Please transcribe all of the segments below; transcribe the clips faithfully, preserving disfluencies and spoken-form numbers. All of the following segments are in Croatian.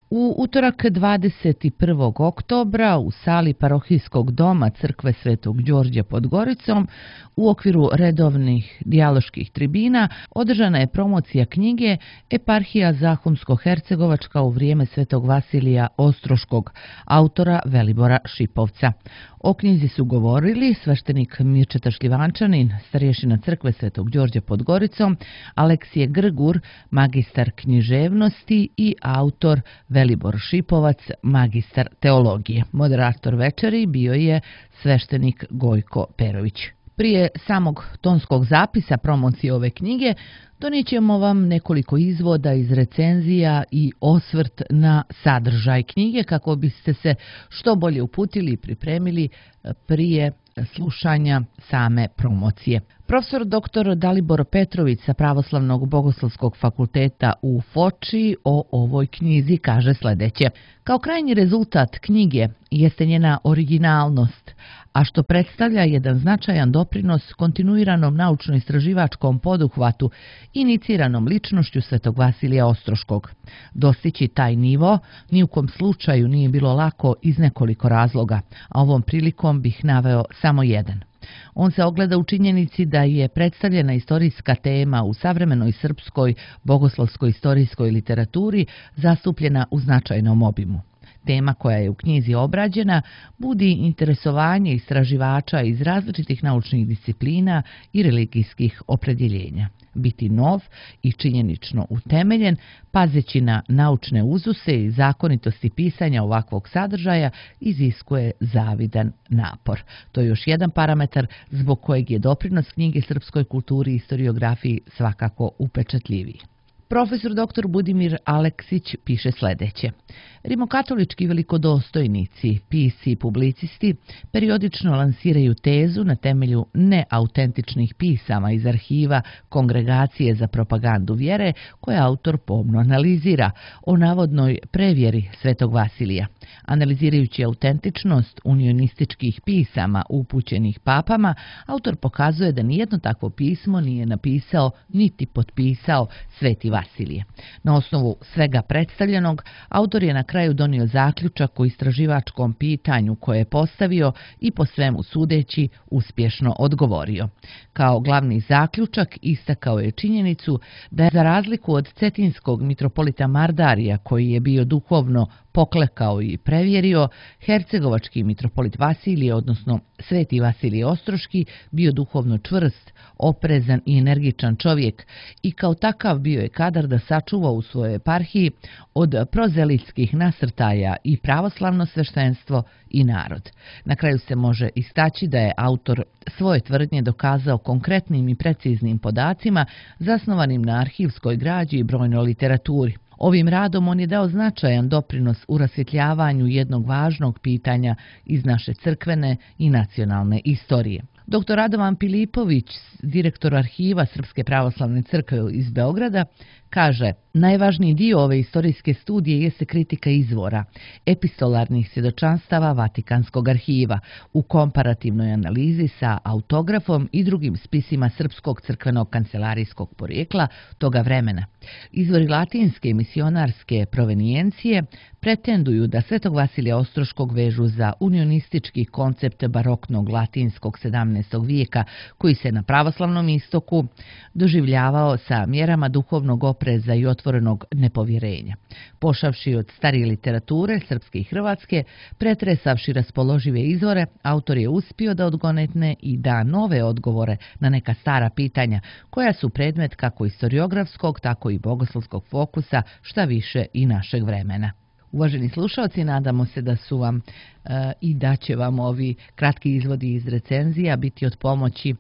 U utorak dvadeset prvog oktobra u sali parohijskog doma Crkve Svetog Đorđa pod Goricom u okviru redovnih dijaloških tribina održana je promocija knjige Eparhija Zahumsko-Hercegovačka u vrijeme Svetog Vasilija Ostroškog, autora Velibora Šipovca. O knjizi su govorili sveštenik Mirčeta Šljivančanin, starješina Crkve Svetog Đorđa pod Goricom, Aleksije Grgur, magistar književnosti i autor Velibor Šipovac, magistar teologije. Moderator večeri bio je sveštenik Gojko Perović. Prije samog tonskog zapisa promocije ove knjige donijećemo vam nekoliko izvoda iz recenzija i osvrt na sadržaj knjige kako biste se što bolje uputili i pripremili prije slušanja same promocije. Profesor doktor Dalibor Petrović sa Pravoslavnog bogoslovskog fakulteta u Foči o ovoj knjizi kaže sljedeće. Kao krajnji rezultat knjige jeste njena originalnost, a što predstavlja jedan značajan doprinos kontinuiranom naučno-istraživačkom poduhvatu iniciranom ličnošću Svetog Vasilija Ostroškog. Dostići taj nivo ni u kom slučaju nije bilo lako iz nekoliko razloga, a ovom prilikom bih naveo samo jedan. On se ogleda u činjenici da je predstavljena istorijska tema u savremenoj srpskoj bogoslovskoj istorijskoj literaturi zastupljena u značajnom obimu. Tema koja je u knjizi obrađena budi interesovanje istraživača iz različitih naučnih disciplina i religijskih opredjeljenja. Biti nov i činjenično utemeljen, pazeći na naučne uzuse i zakonitosti pisanja ovakvog sadržaja, iziskuje zavidan napor. To je još jedan parametar zbog kojeg je doprinos knjige srpskoj kulturi i historiografiji svakako upečatljiviji. Profesor doktor Budimir Aleksić piše sljedeće. Rimokatolički velikodostojnici, pisci i publicisti periodično lansiraju tezu na temelju neautentičnih pisama iz arhiva Kongregacije za propagandu vjere, koja autor pomno analizira, o navodnoj prevjeri Svetog Vasilija. Analizirajući autentičnost unionističkih pisama upućenih papama, autor pokazuje da nijedno takvo pismo nije napisao niti potpisao Sveti Vasilije. Na osnovu svega predstavljenog, autor je na kraju donio zaključak o istraživačkom pitanju koje je postavio i po svemu sudeći uspješno odgovorio. Kao glavni zaključak istakao je činjenicu da je za razliku od cetinskog mitropolita Mardarija, koji je bio duhovno poklekao i prevjerio, hercegovački mitropolit Vasilije, odnosno Sveti Vasilije Ostroški, bio duhovno čvrst, oprezan i energičan čovjek i kao takav bio je kadar da sačuva u svojoj eparhiji od prozelitskih nasrtaja i pravoslavno sveštenstvo i narod. Na kraju se može istaći da je autor svoje tvrdnje dokazao konkretnim i preciznim podacima zasnovanim na arhivskoj građi i brojnoj literaturi. Ovim radom on je dao značajan doprinos u rasvjetljavanju jednog važnog pitanja iz naše crkvene i nacionalne istorije. Doktor Radovan Pilipović, direktor arhiva Srpske pravoslavne crkve iz Beograda, kaže: najvažniji dio ove istorijske studije jeste kritika izvora, epistolarnih svjedočanstava Vatikanskog arhiva, u komparativnoj analizi sa autografom i drugim spisima srpskog crkvenog kancelarijskog porijekla toga vremena. Izvori latinske misionarske provenijencije pretenduju da Svetog Vasilija Ostroškog vežu za unionistički koncept baroknog latinskog sedamnaestog vijeka, koji se na pravoslavnom istoku doživljavao sa mjerama duhovnog opreza i otvorenog nepovjerenja. Pošavši od starije literature, srpske i hrvatske, pretresavši raspoložive izvore, autor je uspio da odgonetne i da nove odgovore na neka stara pitanja, koja su predmet kako historiografskog, tako i bogoslovskog fokusa, šta više i našeg vremena. Uvaženi slušalci, nadamo se da su vam e, i da će vam ovi kratki izvodi iz recenzija biti od pomoći e,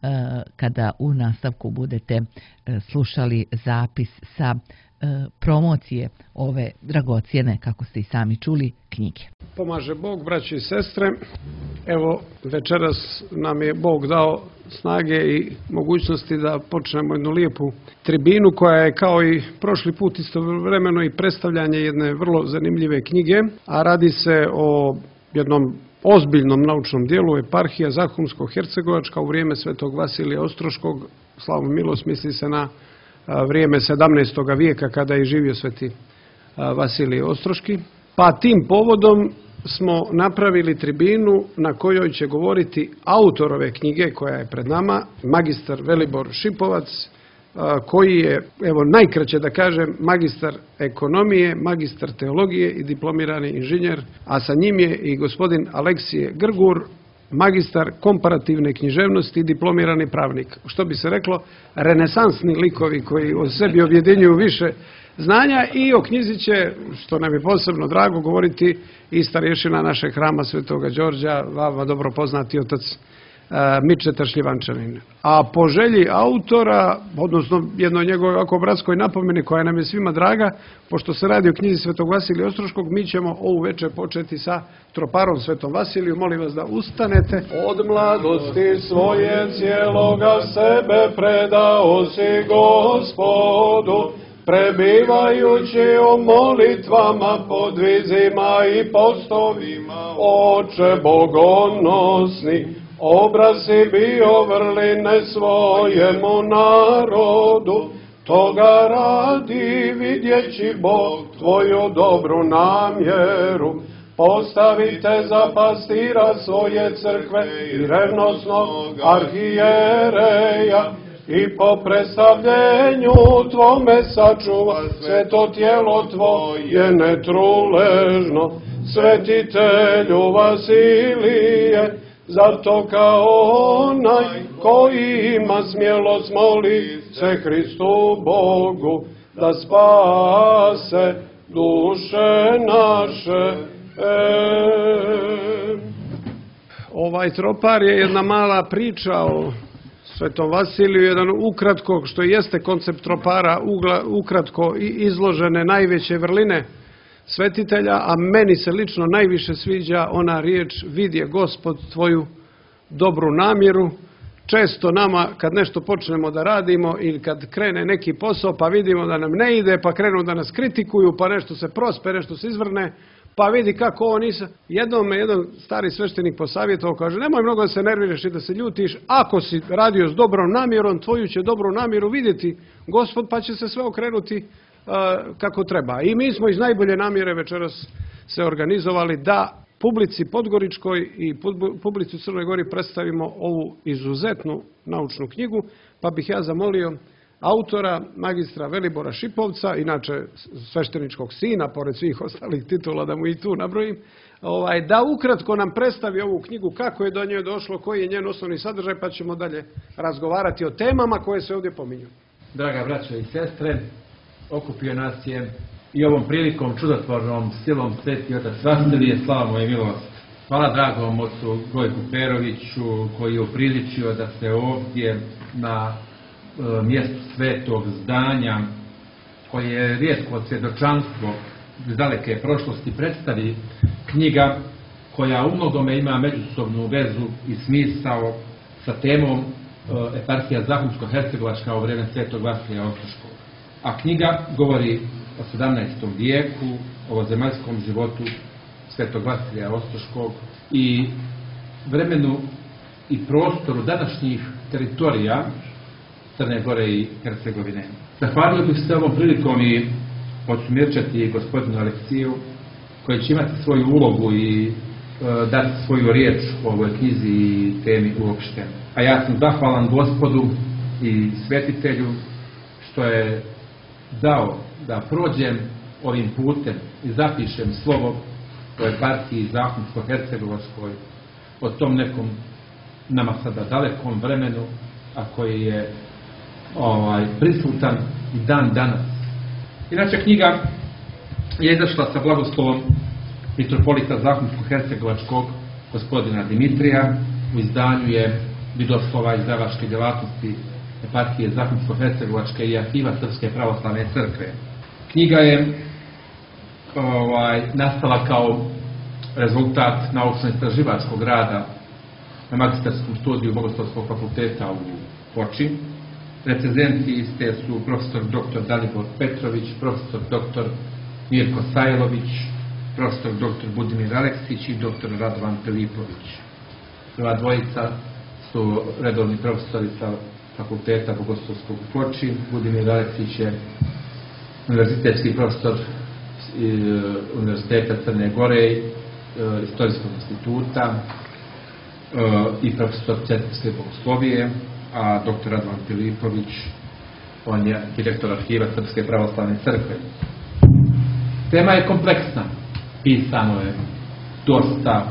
kada u nastavku budete e, slušali zapis sa e, promocije ove dragocjene, kako ste i sami čuli, knjige. Pomaže Bog, braće i sestre. Evo, večeras nam je Bog dao snage i mogućnosti da počnemo jednu lijepu tribinu koja je kao i prošli put istovremeno i predstavljanje jedne vrlo zanimljive knjige, a radi se o jednom ozbiljnom naučnom dijelu Eparhija Zahumsko-Hercegovačka u vrijeme Svetog Vasilija Ostroškog. Slavu milost, misli se na vrijeme sedamnaestog vijeka kada je živio Sveti Vasilije Ostroški. Pa tim povodom smo napravili tribinu na kojoj će govoriti autor ove knjige koja je pred nama, magistar Velibor Šipovac, koji je, evo najkraće da kažem, magistar ekonomije, magistar teologije i diplomirani inženjer, a sa njim je i gospodin Aleksije Grgur, magistar komparativne književnosti i diplomirani pravnik. Što bi se reklo, renesansni likovi koji o sebi objedinjuju više znanja, i o knjizi će, što nam je posebno drago, govoriti i starješina našeg hrama Svetoga Đorđa, vama dobro poznati otac Mičeta Šljivančanin. A po želji autora, odnosno jednoj njegovoj ovako bratskoj napomeni koja nam je svima draga, pošto se radi o knjizi Svetog Vasilija Ostroškog, mi ćemo ovu večer početi sa troparom Svetom Vasiliju. Molim vas da ustanete. Od mladosti svoje cijeloga sebe predao si Gospodu, prebivajući u molitvama, podvizima i postovima. Oče bogonosni, obraz si bio vrline svojemu narodu, toga radi vidjeći Bog tvoju dobru namjeru. Postavite za pastira svoje crkve i revnosnog arhijereja, i po predstavljenju tvome sačuva sveto tijelo tvoje netruležno. Svetitelju Vasilije, zato kao onaj koji ima smjelost moli se Hristu Bogu, da spase duše naše. E... Ovaj tropar je jedna mala priča o Svetom Vasiliju, jedan ukratko, što jeste koncept tropara, ugla, ukratko i izložene najveće vrline svetitelja, a meni se lično najviše sviđa ona riječ vidje Gospod tvoju dobru namjeru. Često nama kad nešto počnemo da radimo ili kad krene neki posao pa vidimo da nam ne ide, pa krenu da nas kritikuju, pa nešto se prospe, nešto se izvrne, pa vidi kako ovo nisam. Jednom me jedan stari sveštenik posavjetovao, kaže, nemoj mnogo da se nerviraš i da se ljutiš, ako si radio s dobrom namjerom, tvoju će dobru namjeru vidjeti Gospod, pa će se sve okrenuti uh, kako treba. I mi smo iz najbolje namjere večeras se organizovali da publici podgoričkoj i publici u Crnoj Gori predstavimo ovu izuzetnu naučnu knjigu, pa bih ja zamolio autora, magistra Velibora Šipovca, inače svešteničkog sina, pored svih ostalih titula, da mu i tu nabrojim, ovaj, da ukratko nam predstavi ovu knjigu, kako je do nje došlo, koji je njen osnovni sadržaj, pa ćemo dalje razgovarati o temama koje se ovdje pominju. Draga braćo i sestre, okupio nas je i ovom prilikom čudotvornom silom Sveti otac Vasilije, slava mu je milost. Hvala dragom ocu Gojku Peroviću koji je upriličio da se ovdje na e, mjestu svetog zdanja, koje je rijetko svjedočanstvo iz daleke prošlosti, predstavi knjiga koja u mnogome ima međusobnu vezu i smisao sa temom e, eparhija Zahumsko-Hercegovačka u vrijeme Svetog Vasilija Ostroškog. A knjiga govori o sedamnaestom vijeku, o zemaljskom životu Svetog Vasilija Ostroškog i vremenu i prostoru današnjih teritorija Crne Gore i Hercegovine. Zahvalio bih se ovom prilikom i odsumjerčati gospodinu Aleksiju, koji će imati svoju ulogu i e, dati svoju riječ u ovoj knjizi i temi uopšte. A ja sam zahvalan Gospodu i svetitelju što je dao da prođem ovim putem i zapišem slovo o eparhiji Zahumsko-Hercegovačkoj, o tom nekom nama sada dalekom vremenu, a koji je ovaj, prisutan i dan danas. Inače, knjiga je izašla sa blagoslovom mitropolita Zahumsko-Hercegovačkog gospodina Dimitrija. U izdanju je vidoslova izdavačke djelatnosti eparhije Zahumsko-Hercegovačke i arhiva Srpske pravoslavne crkve. Knjiga je ovaj, nastala kao rezultat naučno-istraživačkog rada na magistarskom studiju Bogoslovskog fakulteta u Foči. Recenzenti iste su profesor doktor Dalibor Petrović, profesor doktor Mirko Sajlović, profesor doktor Budimir Aleksić i doktor Radovan Filipović. Prva dvojica su redovni profesori sa fakulteta Bogoslovskog u Foči. Budimir Aleksić je univerzitetski profesor Univerziteta Crne Gore, Istorijskog instituta i profesor Cetinske bogoslovije, a doktor Radovan Filipović, on je direktor arhiva Srpske pravoslavne crkve. Tema je kompleksna, pisano je dosta,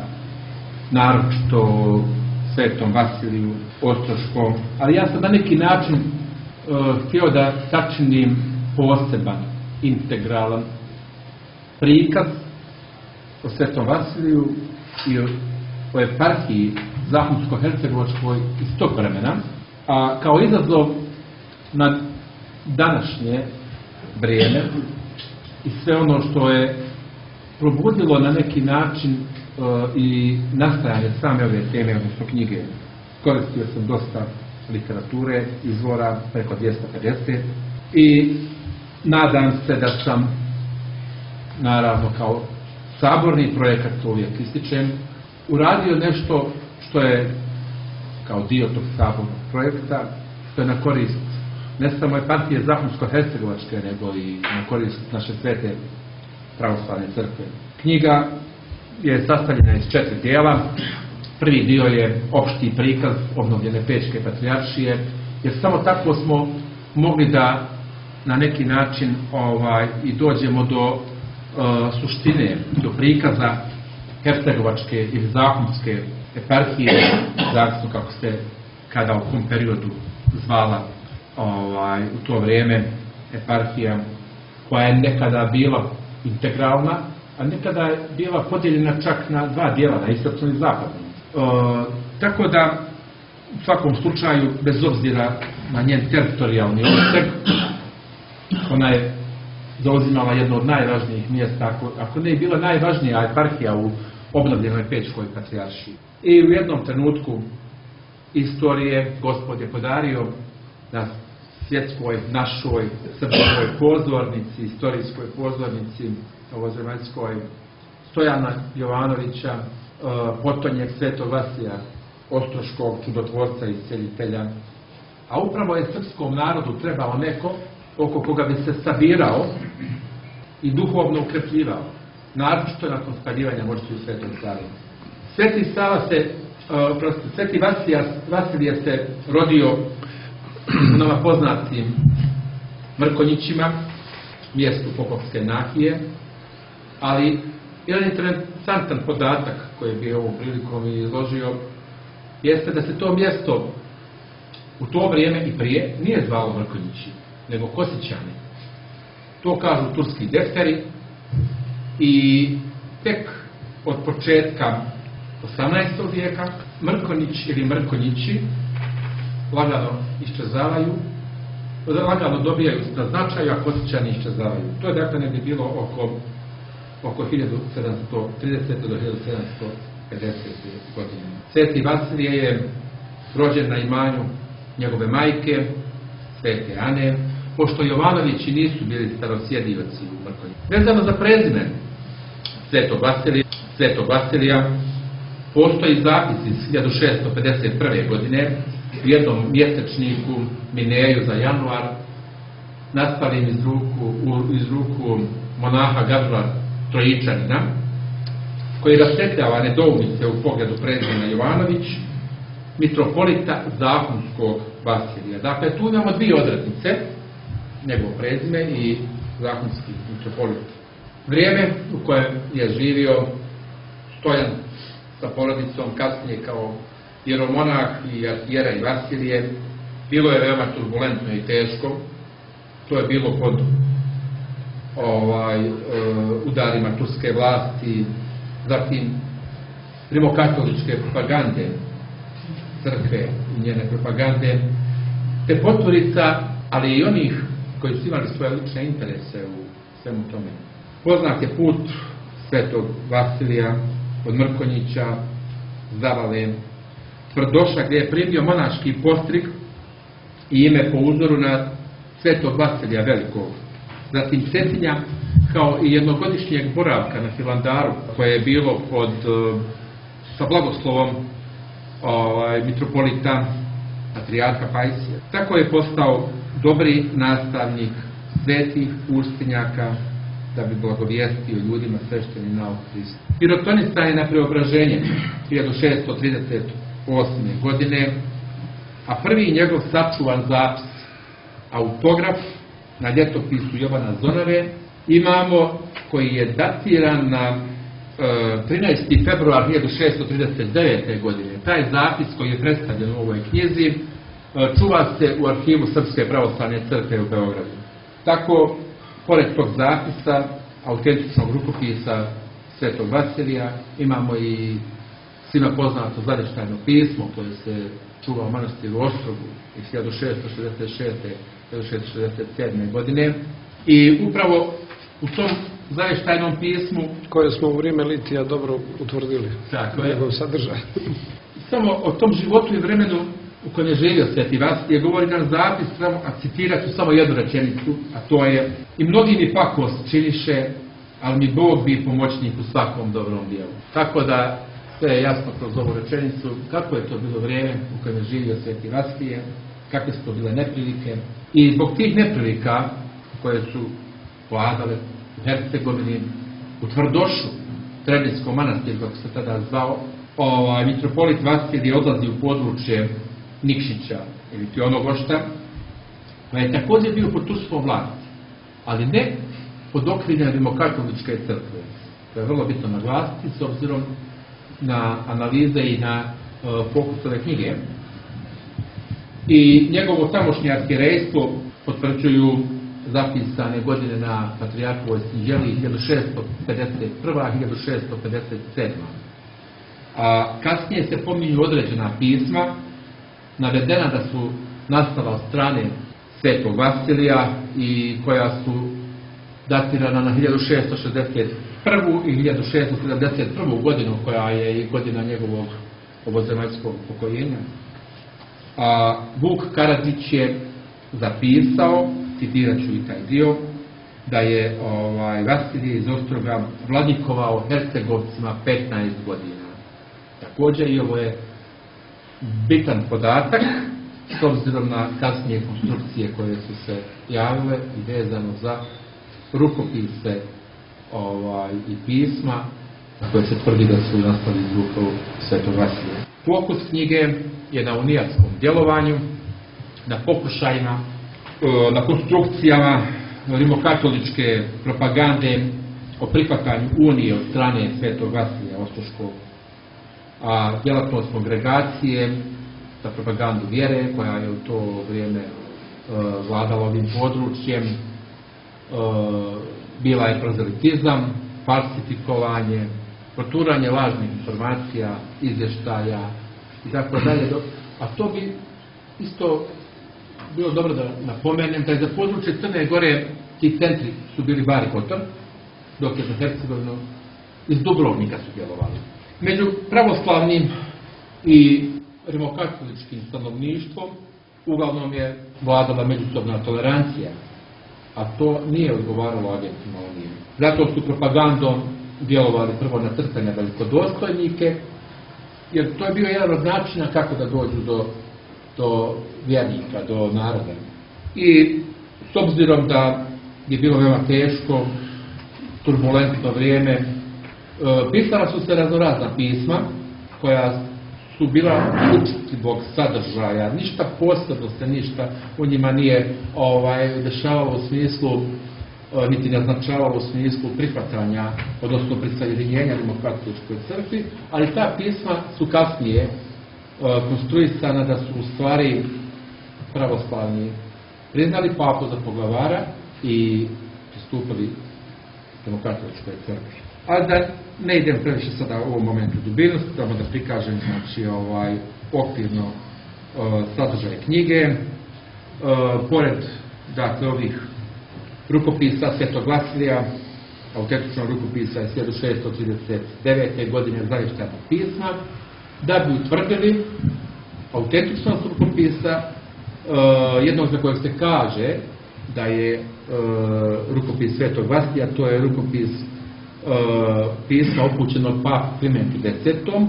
naročito Svetom Vasiliju Ostroškom, ali ja sam na neki način uh, htio da sačinim poseban, integralan prikaz o Svetom Vasiliju i o eparhiji Zahumsko-hercegovačkoj iz tog vremena, a kao izazov na današnje vrijeme i sve ono što je probudilo na neki način uh, i nastajanje same ove teme, odnosno knjige. Koristio sam dosta literature, izvora, preko dvjesto pedeset, i nadam se da sam, naravno kao saborni projekat, to uvijek ističem, uradio nešto što je kao dio tog sabornog projekta, što je na korist ne samo eparhije Zahumsko-hercegovačke, nego i na korist naše svete pravoslavne crkve. Knjiga je sastavljena iz četiri dijela. Prvi dio je opšti prikaz obnovljene Pečke patrijaršije, jer samo tako smo mogli da na neki način ovaj, i dođemo do uh, suštine, do prikaza hercegovačke ili zahumske eparhije, zavisno kako se kada u kom periodu zvala ovaj, u to vrijeme eparhija, koja je nekada bila integralna, a nekada je bila podijeljena čak na dva dijela, na istočno i zapadno. E, tako da, u svakom slučaju, bez obzira na njen teritorijalni opseg, ona je zauzimala jedno od najvažnijih mjesta, ako, ako ne je bila najvažnija eparhija u obnovljenoj Pečkoj patrijaršiji. I u jednom trenutku istorije Gospod je podario na svjetskoj, našoj, srpskoj pozornici, istorijskoj pozornici ovozemaljskoj, Stojana Jovanovića, potonjeg Svetog Vasilija Ostroškog, čudotvorca i iscijelitelja. A upravo je srpskom narodu trebao neko oko koga bi se sabirao i duhovno ukrepljivao, naročito nakon spaljivanja moći u Svetom Savi. Sveti Sava se, uh, prosto, Sveti Vasilija, Vasilije se rodio u nama poznatim Mrkonjićima, mjestu Popovske Nahije, ali jedan interesantan podatak koji je bio ovom prilikom izložio jeste da se to mjesto u to vrijeme i prije nije zvalo Mrkonjići, nego Kosićani. To kažu turski defteri i tek od početka osamnaestog vijeka Mrkonjić ili Mrkonjići lagano iščezavaju, lagano dobijaju na značaju, a Kosićani iščezavaju. To je dakle negdje bilo oko, oko hiljadu sedamsto tridesete do hiljadu sedamsto pedesete godine. Sveti Vasilije je rođen na imanju njegove majke, Svete Ane, pošto Jovanovići nisu bili starosjedioci u Mrkonjiću. Vezano za prezime Svetog Vasilija, Svetog Vasilija postoji zapis iz hiljadu šesto pedeset prve. godine u jednom mjesečniku Mineju za januar, nastalim iz ruku, u, iz ruku monaha Gavrila Trojičanina, koji rasvetljava nedoumice u pogledu prezimena Jovanović, mitropolita Zahumskog Vasilija. Dakle, tu imamo dvije odrednice, njegovo prezime i zahumski mitropolit. Vrijeme u kojem je živio Stojan sa porodicom, kasnije kao jeromonah i arhijera i Vasilije, bilo je veoma turbulentno i teško. To je bilo pod ovaj, udarima turske vlasti, zatim rimokatoličke propagande crkve i njene propagande, te potvorica, ali i onih koji su imali svoje lične interese u svemu tome. Poznat je put Svetog Vasilija od Mrkonjića, Zavale, Tvrdoša, gdje je primio monaški postrig i ime po uzoru na Svetog Vasilija Velikog. Zatim Cetinja, kao i jednogodišnjeg boravka na Hilandaru, koje je bilo pod, sa blagoslovom ovaj, mitropolita patrijarha Pajsija. Tako je postao dobri nastavnik svetih pustinjaka da bi blagovijestio ljudima svešteni nauk Hrista. Pirotonisan je na preobraženje hiljadu šeststo trideset osme. godine, a prvi njegov sačuvan zapis, autograf na ljetopisu Jovana Zonare, imamo koji je datiran na e, trinaesti februar hiljadu šeststo trideset devete. godine. Taj zapis koji je predstavljen u ovoj knjizi e, čuva se u arhivu Srpske pravoslavne crkve u Beogradu. Tako, pored tog zapisa, autentičnog rukopisa Svetog Vasilija, imamo i svima poznato zavještajno pismo koje se čuva u manastiru Ostrogu iz hiljadu šeststo šezdeset šeste. hiljadu šeststo šezdeset sedme. godine. I upravo u tom zavještajnom pismu, koje smo u vrijeme litija dobro utvrdili, tako je, njegov sadržaj. Samo o tom životu i vremenu u kojem je živio Sveti Vasilije govori nam zapis, a citirat ću samo jednu rečenicu, a to je: i mnogi mi pakost činiše, ali mi Bog bi pomoćnik u svakom dobrom dijelu. Tako da sve je jasno kroz ovu rečenicu kako je to bilo vrijeme u kojem je živio Sveti Vasilije, kakve su to bile neprilike. I zbog tih neprilika koje su vladale u Hercegovini, u Tvrdošu, Trebinjskom manastiru, kako se tada zvao, ovaj, mitropolit Vasilije odlazi u područje Nikšića ili Tionogošta, koja je također bio pod turskom vlasti, ali ne pod okriljem rimokatoličke crkve. To je vrlo bitno naglasiti s obzirom na analize i na uh, fokus ove knjige. I njegovo tamošnje arhijerejstvo potvrđuju zapisane godine na Patrijarhovoj sinđeliji hiljadu šeststo pedeset prva do hiljadu šeststo pedeset sedma. A kasnije se pominju određena pisma navedena da su nastala od strane Svetog Vasilija i koja su datirana na hiljadu šeststo šezdeset prvu i hiljadu šeststo sedamdeset prvu. godinu, koja je i godina njegovog ovozemaljskog pokojenja. A Vuk Karadžić je zapisao, citirat ću i taj dio, da je ovaj, Vasilije iz Ostroga vladikovao Hercegovcima petnaest godina. Također i ovo je bitan podatak s obzirom na kasnije konstrukcije koje su se javile i vezano za rukopise ovaj, i pisma koje se tvrdi da su nastali iz ruku Svetog Vasilija. Fokus knjige je na unijatskom djelovanju, na pokušajima, na konstrukcijama rimokatoličke propagande o prihvatanju unije od strane Svetog Vasilija Ostroškog, a djelatnost kongregacije za propagandu vjere koja je u to vrijeme e, vladala ovim područjem, e, bila je prozelitizam, falsifikovanje, proturanje lažnih informacija, izvještaja i tako dalje. A to bi isto bilo dobro da napomenem da je za područje Crne Gore ti centri su bili Bar i Kotor, dok je za Hercegovinu iz Dubrovnika su djelovali. Među pravoslavnim i rimokatoličkim stanovništvom uglavnom je vladala međusobna tolerancija, a to nije odgovaralo agentima unije. Zato su propagandom djelovali prvo na crtane velikodostojnike, jer to je bio jedan od načina kako da dođu do, do vjernika, do naroda. I s obzirom da je bilo veoma teško, turbulentno vrijeme, pisala su se raznorazna pisma koja su bila učitljivog sadržaja, ništa posebno se ništa u njima nije ovaj, dešavalo u smislu, niti naznačavalo u smislu prihvatanja, odnosno prisajedinjenja rimokatoličkoj crkvi, ali ta pisma su kasnije konstruisana da su u stvari pravoslavni priznali papu za poglavara i pristupili rimokatoličkoj crkvi. A da ne idem previše sada u ovom momentu dubinu, samo da prikažem znači, ovaj, okvirno uh, sadržaj knjige. Uh, pored dakle, ovih rukopisa Svetog Vasilija, autentičnog rukopisa iz hiljadu šeststo trideset devete. godine zavještajnog pisma, da bi utvrdili autentičnost rukopisa, uh, jednog za kojeg se kaže da je uh, rukopis Svetog Vasilija, to je rukopis pisma upućenog papu Klimentu desetom.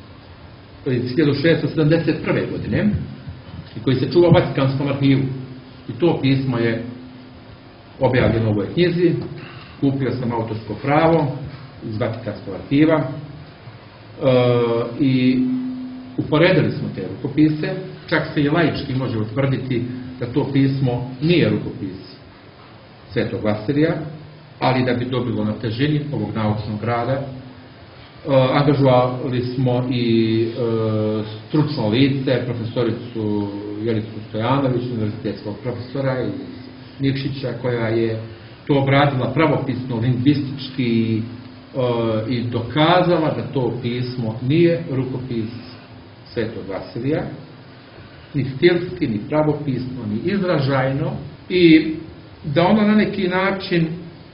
iz hiljadu šeststo sedamdeset prve. godine i koji se čuva u Vatikanskom arhivu. I to pismo je objavljeno u ovoj knjizi kupio sam autorsko pravo iz Vatikanskog arhiva e, i uporedili smo te rukopise, čak se i laički može utvrditi da to pismo nije rukopis Svetog Vasilija, ali da bi dobilo na težini ovog naučnog rada, e, angažovali smo i e, stručno lice, profesoricu Jelicu Stojanović, univerzitetskog profesora iz Nikšića, koja je to obradila pravopisno, lingvistički e, i dokazala da to pismo nije rukopis Svetog Vasilija, ni stilski, ni pravopisno, ni izražajno, i da ono na neki način e,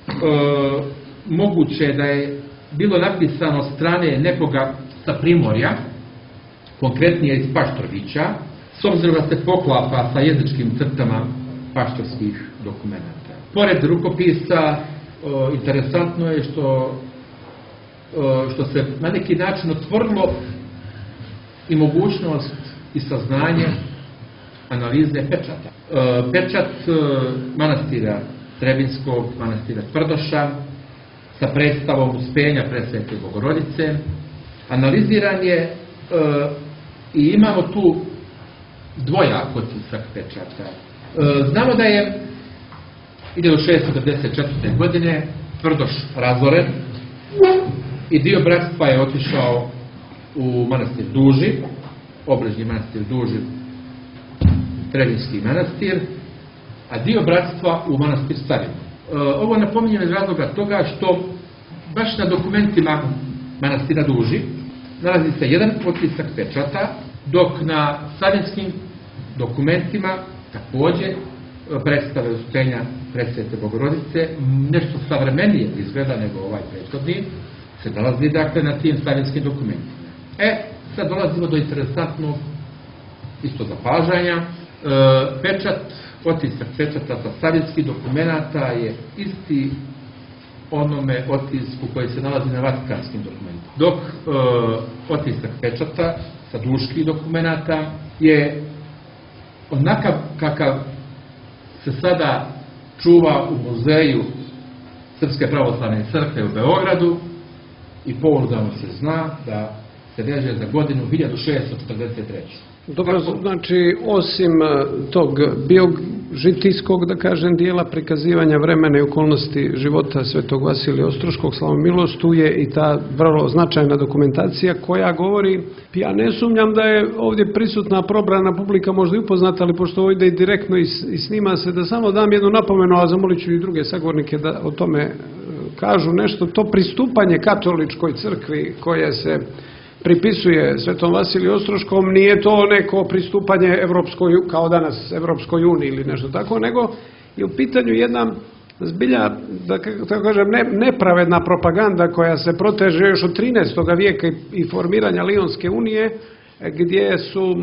moguće da je bilo napisano od strane nekoga sa Primorja, konkretnije iz Paštrovića, s obzirom da se poklapa sa jezičkim crtama paštorskih dokumenta. Pored rukopisa, e, interesantno je što, e, što se na neki način otvorilo i mogućnost i saznanje analize pečata. E, pečat e, manastira Trebinskog, manastira Tvrdoša, sa predstavom Uspenja Presvete Bogorodice, analiziran je e, i imamo tu dvojak otisak pečata. E, znamo da je hiljadu šeststo devedeset četvrte. godine Tvrdoš razoren i dio bratstva je otišao u manastir Duži, obližnji manastir Duži, Trebinski manastir, a dio bratstva u manastir Starinu. E, ovo napominjem iz razloga toga što baš na dokumentima manastira Duži nalazi se jedan otisak pečata, dok na savinskim dokumentima također predstave Uspenja Presvete Bogorodice, nešto savremenije izgleda nego ovaj prethodni, se nalazi dakle na tim savinskim dokumentima. E, sad dolazimo do interesantnog isto zapažanja. E, pečat, otisak pečata sa savinskih dokumenata je isti onome otisku koji se nalazi na vatikanskim dokumentima. Dok e, otisak pečata sa duških dokumenata je onakav kakav se sada čuva u muzeju Srpske pravoslavne crkve u Beogradu i pouzdano se zna da se veže za godinu hiljadu šeststo četrdeset treće. Dobro, znači, osim tog biožitijskog, da kažem, dijela prikazivanja vremena i okolnosti života Svetog Vasilija Ostroškog, slavom milost, tu je i ta vrlo značajna dokumentacija koja govori, ja ne sumnjam da je ovdje prisutna probrana publika možda i upoznata, ali pošto ovo ide i direktno i, i snima se, da samo dam jednu napomenu, a zamolit ću i druge sagovornike da o tome kažu nešto, to pristupanje katoličkoj crkvi koje se pripisuje Svetom Vasiliju Ostroškom, nije to neko pristupanje Evropskoj, kao danas Evropskoj uniji ili nešto tako, nego je u pitanju jedna zbilja, da tako kažem, ne, nepravedna propaganda koja se proteže još od trinaestog vijeka i, i formiranja Lionske unije, gdje su,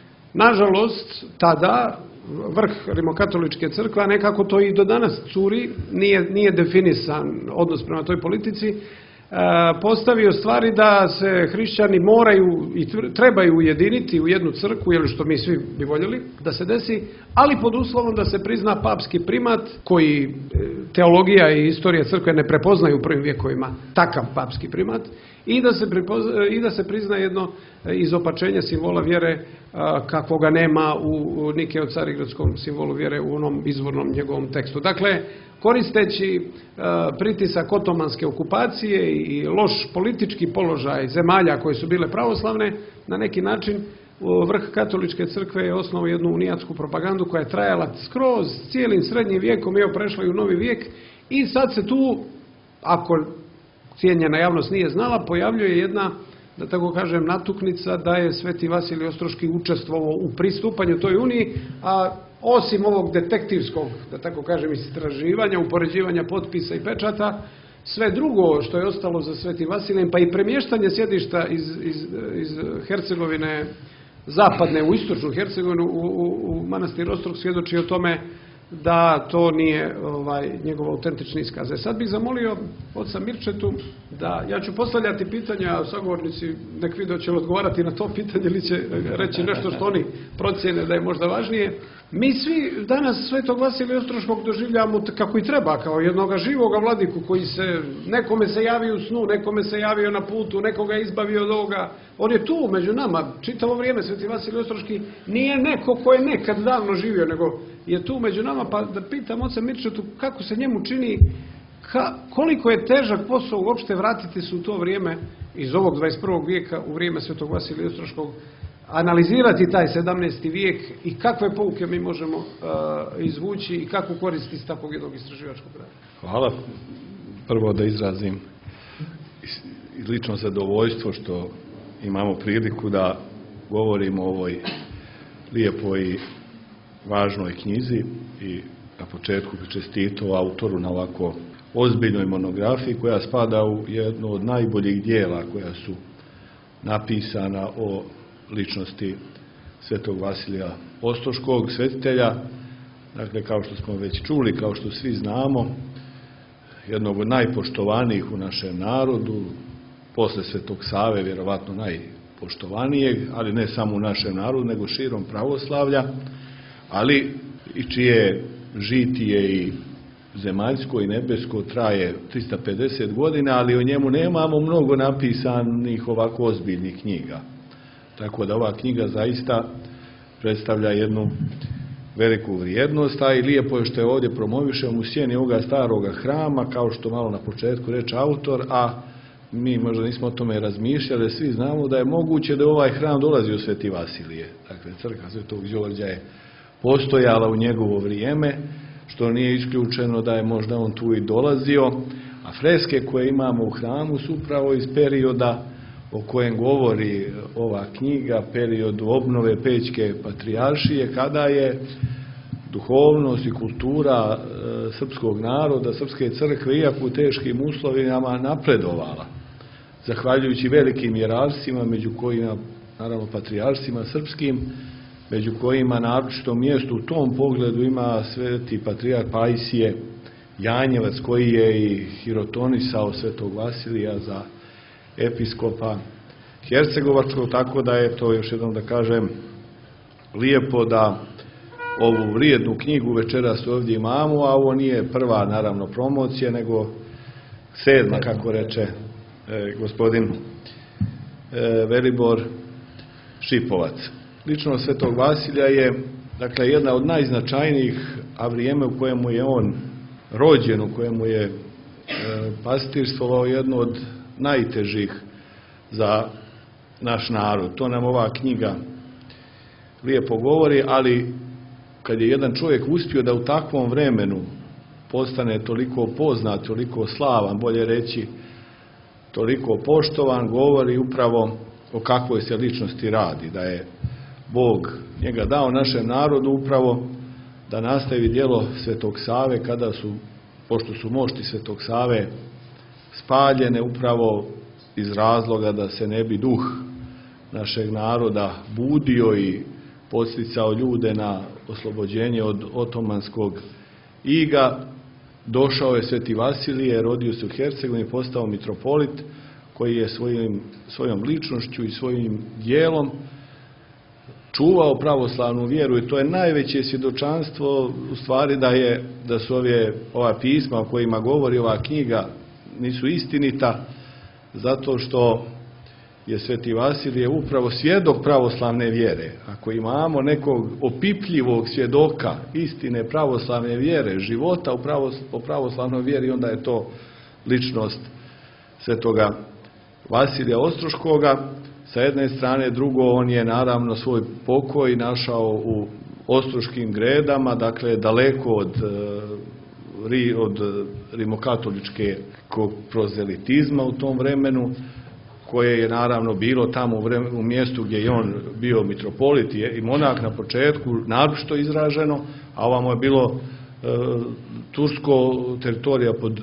nažalost, tada vrh rimokatoličke crkve, a nekako to i do danas curi, nije, nije definisan odnos prema toj politici, postavio stvari da se hrišćani moraju i trebaju ujediniti u jednu crkvu, ili što mi svi bi voljeli da se desi, ali pod uslovom da se prizna papski primat, koji teologija i istorija crkve ne prepoznaju u prvim vjekovima takav papski primat, i da se, prepozna, i da se prizna jedno izopačenje simbola vjere kakvoga nema u Nikeo Carigradskom simbolu vjere u onom izvornom njegovom tekstu. Dakle, koristeći pritisak otomanske okupacije i loš politički položaj zemalja koje su bile pravoslavne, na neki način vrh katoličke crkve je osnovao jednu unijatsku propagandu koja je trajala skroz cijelim srednjim vijekom, evo prešla i u novi vijek, i sad se tu, ako cijenjena javnost nije znala, pojavljuje jedna, da tako kažem, natuknica da je Sveti Vasilij Ostroški učestvovao u pristupanju toj uniji, a osim ovog detektivskog, da tako kažem, istraživanja, upoređivanja potpisa i pečata, sve drugo što je ostalo za Svetim Vasilijem, pa i premještanje sjedišta iz, iz, iz Hercegovine zapadne u istočnu Hercegovinu u, u, u manastir Ostrog, svjedoči o tome da to nije ovaj, njegov autentični iskaz. E sad bih zamolio oca Mirčetu da, ja ću postavljati pitanja, a sagovornici nek vide će li odgovarati na to pitanje ili će reći nešto što oni procjene da je možda važnije. Mi svi danas Svetog Vasilija Ostroškog doživljamo kako i treba, kao jednoga živoga vladiku koji se, nekome se javio u snu, nekome se javio na putu, nekoga je izbavio od ovoga. On je tu među nama, čitavo vrijeme. Sveti Vasilij Ostroški nije neko ko je nekad davno živio, nego je tu među nama. Pa da pitam oca Mirčetu kako se njemu čini, ka, koliko je težak posao uopšte vratiti se u to vrijeme iz ovog dvadeset prvog vijeka u vrijeme Svetog Vasilija Ostroškog, analizirati taj sedamnaesti vijek i kakve pouke mi možemo uh, izvući i kako koristiti iz takvog jednog istraživačkog rada. Hvala. Prvo da izrazim lično zadovoljstvo što imamo priliku da govorimo o ovoj lijepoj i važnoj knjizi i na početku bi čestitao autoru na ovako ozbiljnoj monografiji koja spada u jedno od najboljih dijela koja su napisana o ličnosti Svetog Vasilija Ostroškog, svetitelja, dakle kao što smo već čuli, kao što svi znamo, jednog od najpoštovanijih u našem narodu, posle Svetog Save vjerovatno najpoštovanijeg, ali ne samo u našem narodu, nego širom pravoslavlja, ali i čije žitije i zemaljsko i nebesko traje trista pedeset godina, ali o njemu nemamo mnogo napisanih ovako ozbiljnih knjiga. Tako da ova knjiga zaista predstavlja jednu veliku vrijednost, a i lijepo je što je ovdje promovišem u sjeni ovoga staroga hrama, kao što malo na početku reče autor, a mi možda nismo o tome razmišljali, svi znamo da je moguće da ovaj hram dolazi u Sveti Vasilije. Dakle, crkva Svetog Đorđa je postojala u njegovo vrijeme, što nije isključeno da je možda on tu i dolazio, a freske koje imamo u hramu su upravo iz perioda o kojem govori ova knjiga, periodu obnove Pećke patrijaršije, kada je duhovnost i kultura e, srpskog naroda, srpske crkve, iako u teškim uslovima, napredovala. Zahvaljujući velikim jerarhima, među kojima, naravno, patrijaršima srpskim, među kojima naročito mjesto u tom pogledu ima sveti patrijarh Pajsije Janjevac, koji je i hirotonisao Svetog Vasilija za episkopa Hercegovačkog, tako da je to, još jednom da kažem, lijepo da ovu vrijednu knjigu večeras ovdje imamo, a ovo nije prva, naravno, promocija, nego sedma, kako reče e, gospodin e, Velibor Šipovac. Lično Svetog Vasilija je, dakle, jedna od najznačajnijih, a vrijeme u kojemu je on rođen, u kojemu je e, pastirstvovao, jedno od najtežih za naš narod. To nam ova knjiga lijepo govori, ali kad je jedan čovjek uspio da u takvom vremenu postane toliko poznat, toliko slavan, bolje reći, toliko poštovan, govori upravo o kakvoj se ličnosti radi, da je Bog njega dao našem narodu upravo da nastavi djelo Svetog Save, kada su, pošto su mošti Svetog Save spaljene, upravo iz razloga da se ne bi duh našeg naroda budio i podsticao ljude na oslobođenje od otomanskog iga. Došao je Sveti Vasilije, rodio se u Hercegovini, postao mitropolit, koji je svojim, svojom ličnošću i svojim djelom čuvao pravoslavnu vjeru, i to je najveće svjedočanstvo u stvari da je da su ove ova pisma o kojima govori ova knjiga nisu istinita, zato što je Sveti Vasilije upravo svjedok pravoslavne vjere. Ako imamo nekog opipljivog svjedoka istine pravoslavne vjere, života u pravos, po pravoslavnoj vjeri, onda je to ličnost Svetoga Vasilija Ostroškoga. Sa jedne strane, drugo, on je naravno svoj pokoj našao u Ostroškim Gredama, dakle daleko od, od rimokatoličke prozelitizma u tom vremenu, koje je naravno bilo tamo u, vremenu, u mjestu gdje je on bio mitropolit i monah na početku, naročito izraženo, a ovamo je bilo e, tursko teritorija pod e,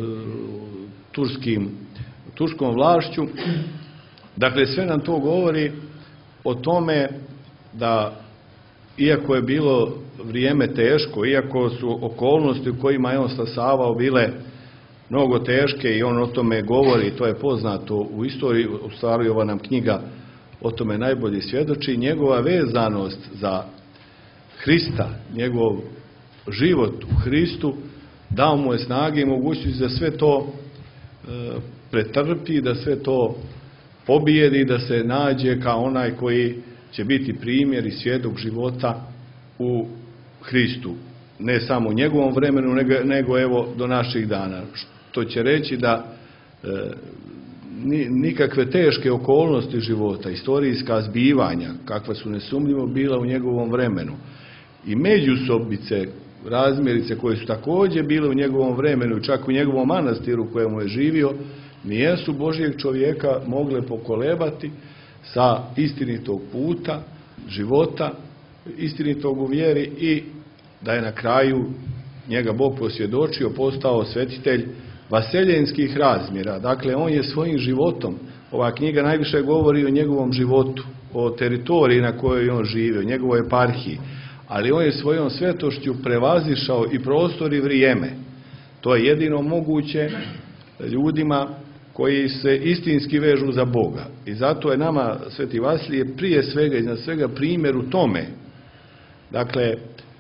turskim, turskom vlašću. Dakle, sve nam to govori o tome da, iako je bilo vrijeme teško, iako su okolnosti u kojima je on stasavao bile mnogo teške, i on o tome govori, to je poznato u istoriji, u stvari ova nam knjiga o tome najbolje svjedoči, njegova vezanost za Hrista, njegov život u Hristu, dao mu je snage i mogućnosti da sve to e, pretrpi, da sve to pobijedi, da se nađe kao onaj koji će biti primjer i svjedok života u Hristu. Ne samo u njegovom vremenu, nego, nego evo do naših dana. Što će reći da e, nikakve teške okolnosti života, istorijska zbivanja, kakva su nesumnjivo bila u njegovom vremenu, i međusobnice, razmjerice koje su također bile u njegovom vremenu, čak u njegovom manastiru u kojemu je živio, nijesu Božijeg čovjeka mogle pokolebati sa istinitog puta, života, istinitog u vjeri, i da je na kraju njega Bog posvjedočio, postao svetitelj vaseljenskih razmjera. Dakle, on je svojim životom, ova knjiga najviše govori o njegovom životu, o teritoriji na kojoj on živi, o njegovoj eparhiji, ali on je svojom svetošću prevazišao i prostor i vrijeme. To je jedino moguće ljudima koji se istinski vežu za Boga. I zato je nama Sveti Vasilije prije svega i na svega primjer u tome. Dakle,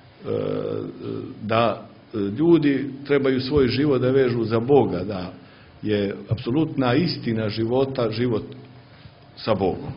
da ljudi trebaju svoj život da vežu za Boga, da je apsolutna istina života život sa Bogom.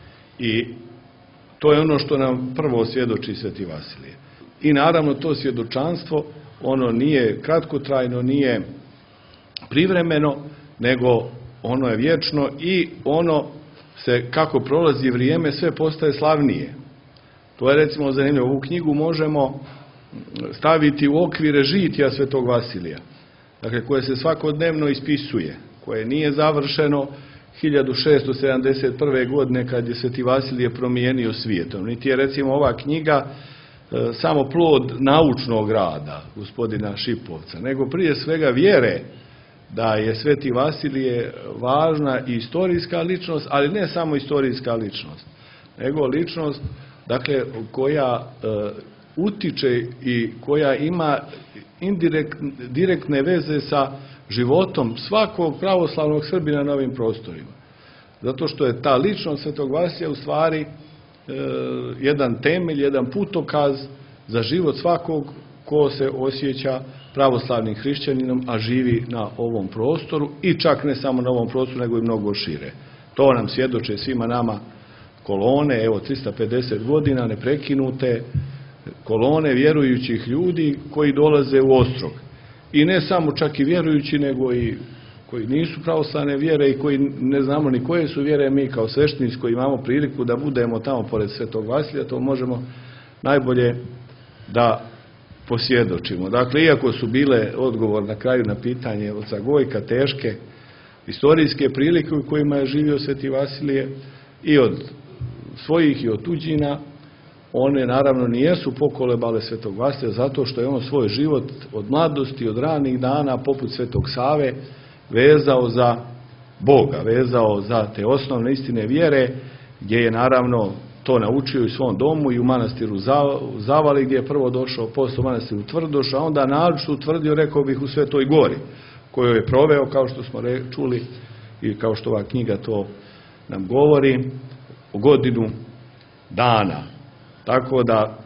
I to je ono što nam prvo svjedoči Sveti Vasilije. I naravno to svjedočanstvo, ono nije kratkotrajno, nije privremeno, nego ono je vječno i ono se, kako prolazi vrijeme, sve postaje slavnije. To je recimo zanimljivo. Ovu knjigu možemo staviti u okvire žitija Svetog Vasilija, dakle, koje se svakodnevno ispisuje, koje nije završeno hiljadu šesto sedamdeset prve. godine kad je Sveti Vasilije promijenio svijetom. Niti je recimo ova knjiga e, samo plod naučnog rada gospodina Šipovca, nego prije svega vjere da je Sveti Vasilije važna i istorijska ličnost, ali ne samo istorijska ličnost, nego ličnost, dakle, koja e, utiče i koja ima indirekt, direktne veze sa životom svakog pravoslavnog Srbina na ovim prostorima. Zato što je ta ličnost Svetog Vasilija u stvari e, jedan temelj, jedan putokaz za život svakog ko se osjeća pravoslavnim hrišćaninom, a živi na ovom prostoru, i čak ne samo na ovom prostoru, nego i mnogo šire. To nam svjedoče svima nama kolone, evo trista pedeset godina neprekinute kolone vjerujućih ljudi koji dolaze u Ostrog. I ne samo čak i vjerujući, nego i koji nisu pravoslavne vjere i koji ne znamo ni koje su vjere. Mi kao sveštenici koji imamo priliku da budemo tamo pored Svetog Vasilija, to možemo najbolje da posvjedočimo. Dakle, iako su bile, odgovor na kraju na pitanje oca Gojka, teške istorijske prilike u kojima je živio Sveti Vasilije, i od svojih i od tuđina, one naravno nijesu pokolebale Svetog Vasilija, zato što je on svoj život od mladosti, od ranih dana, poput Svetog Save, vezao za Boga, vezao za te osnovne istine vjere, gdje je naravno to naučio u svom domu i u manastiru Zavali, gdje je prvo došao, poslije u manastiru Tvrdoš, a onda naročito utvrdio, rekao bih, u Svetoj Gori, koju je proveo, kao što smo čuli i kao što ova knjiga to nam govori, godinu dana. Tako da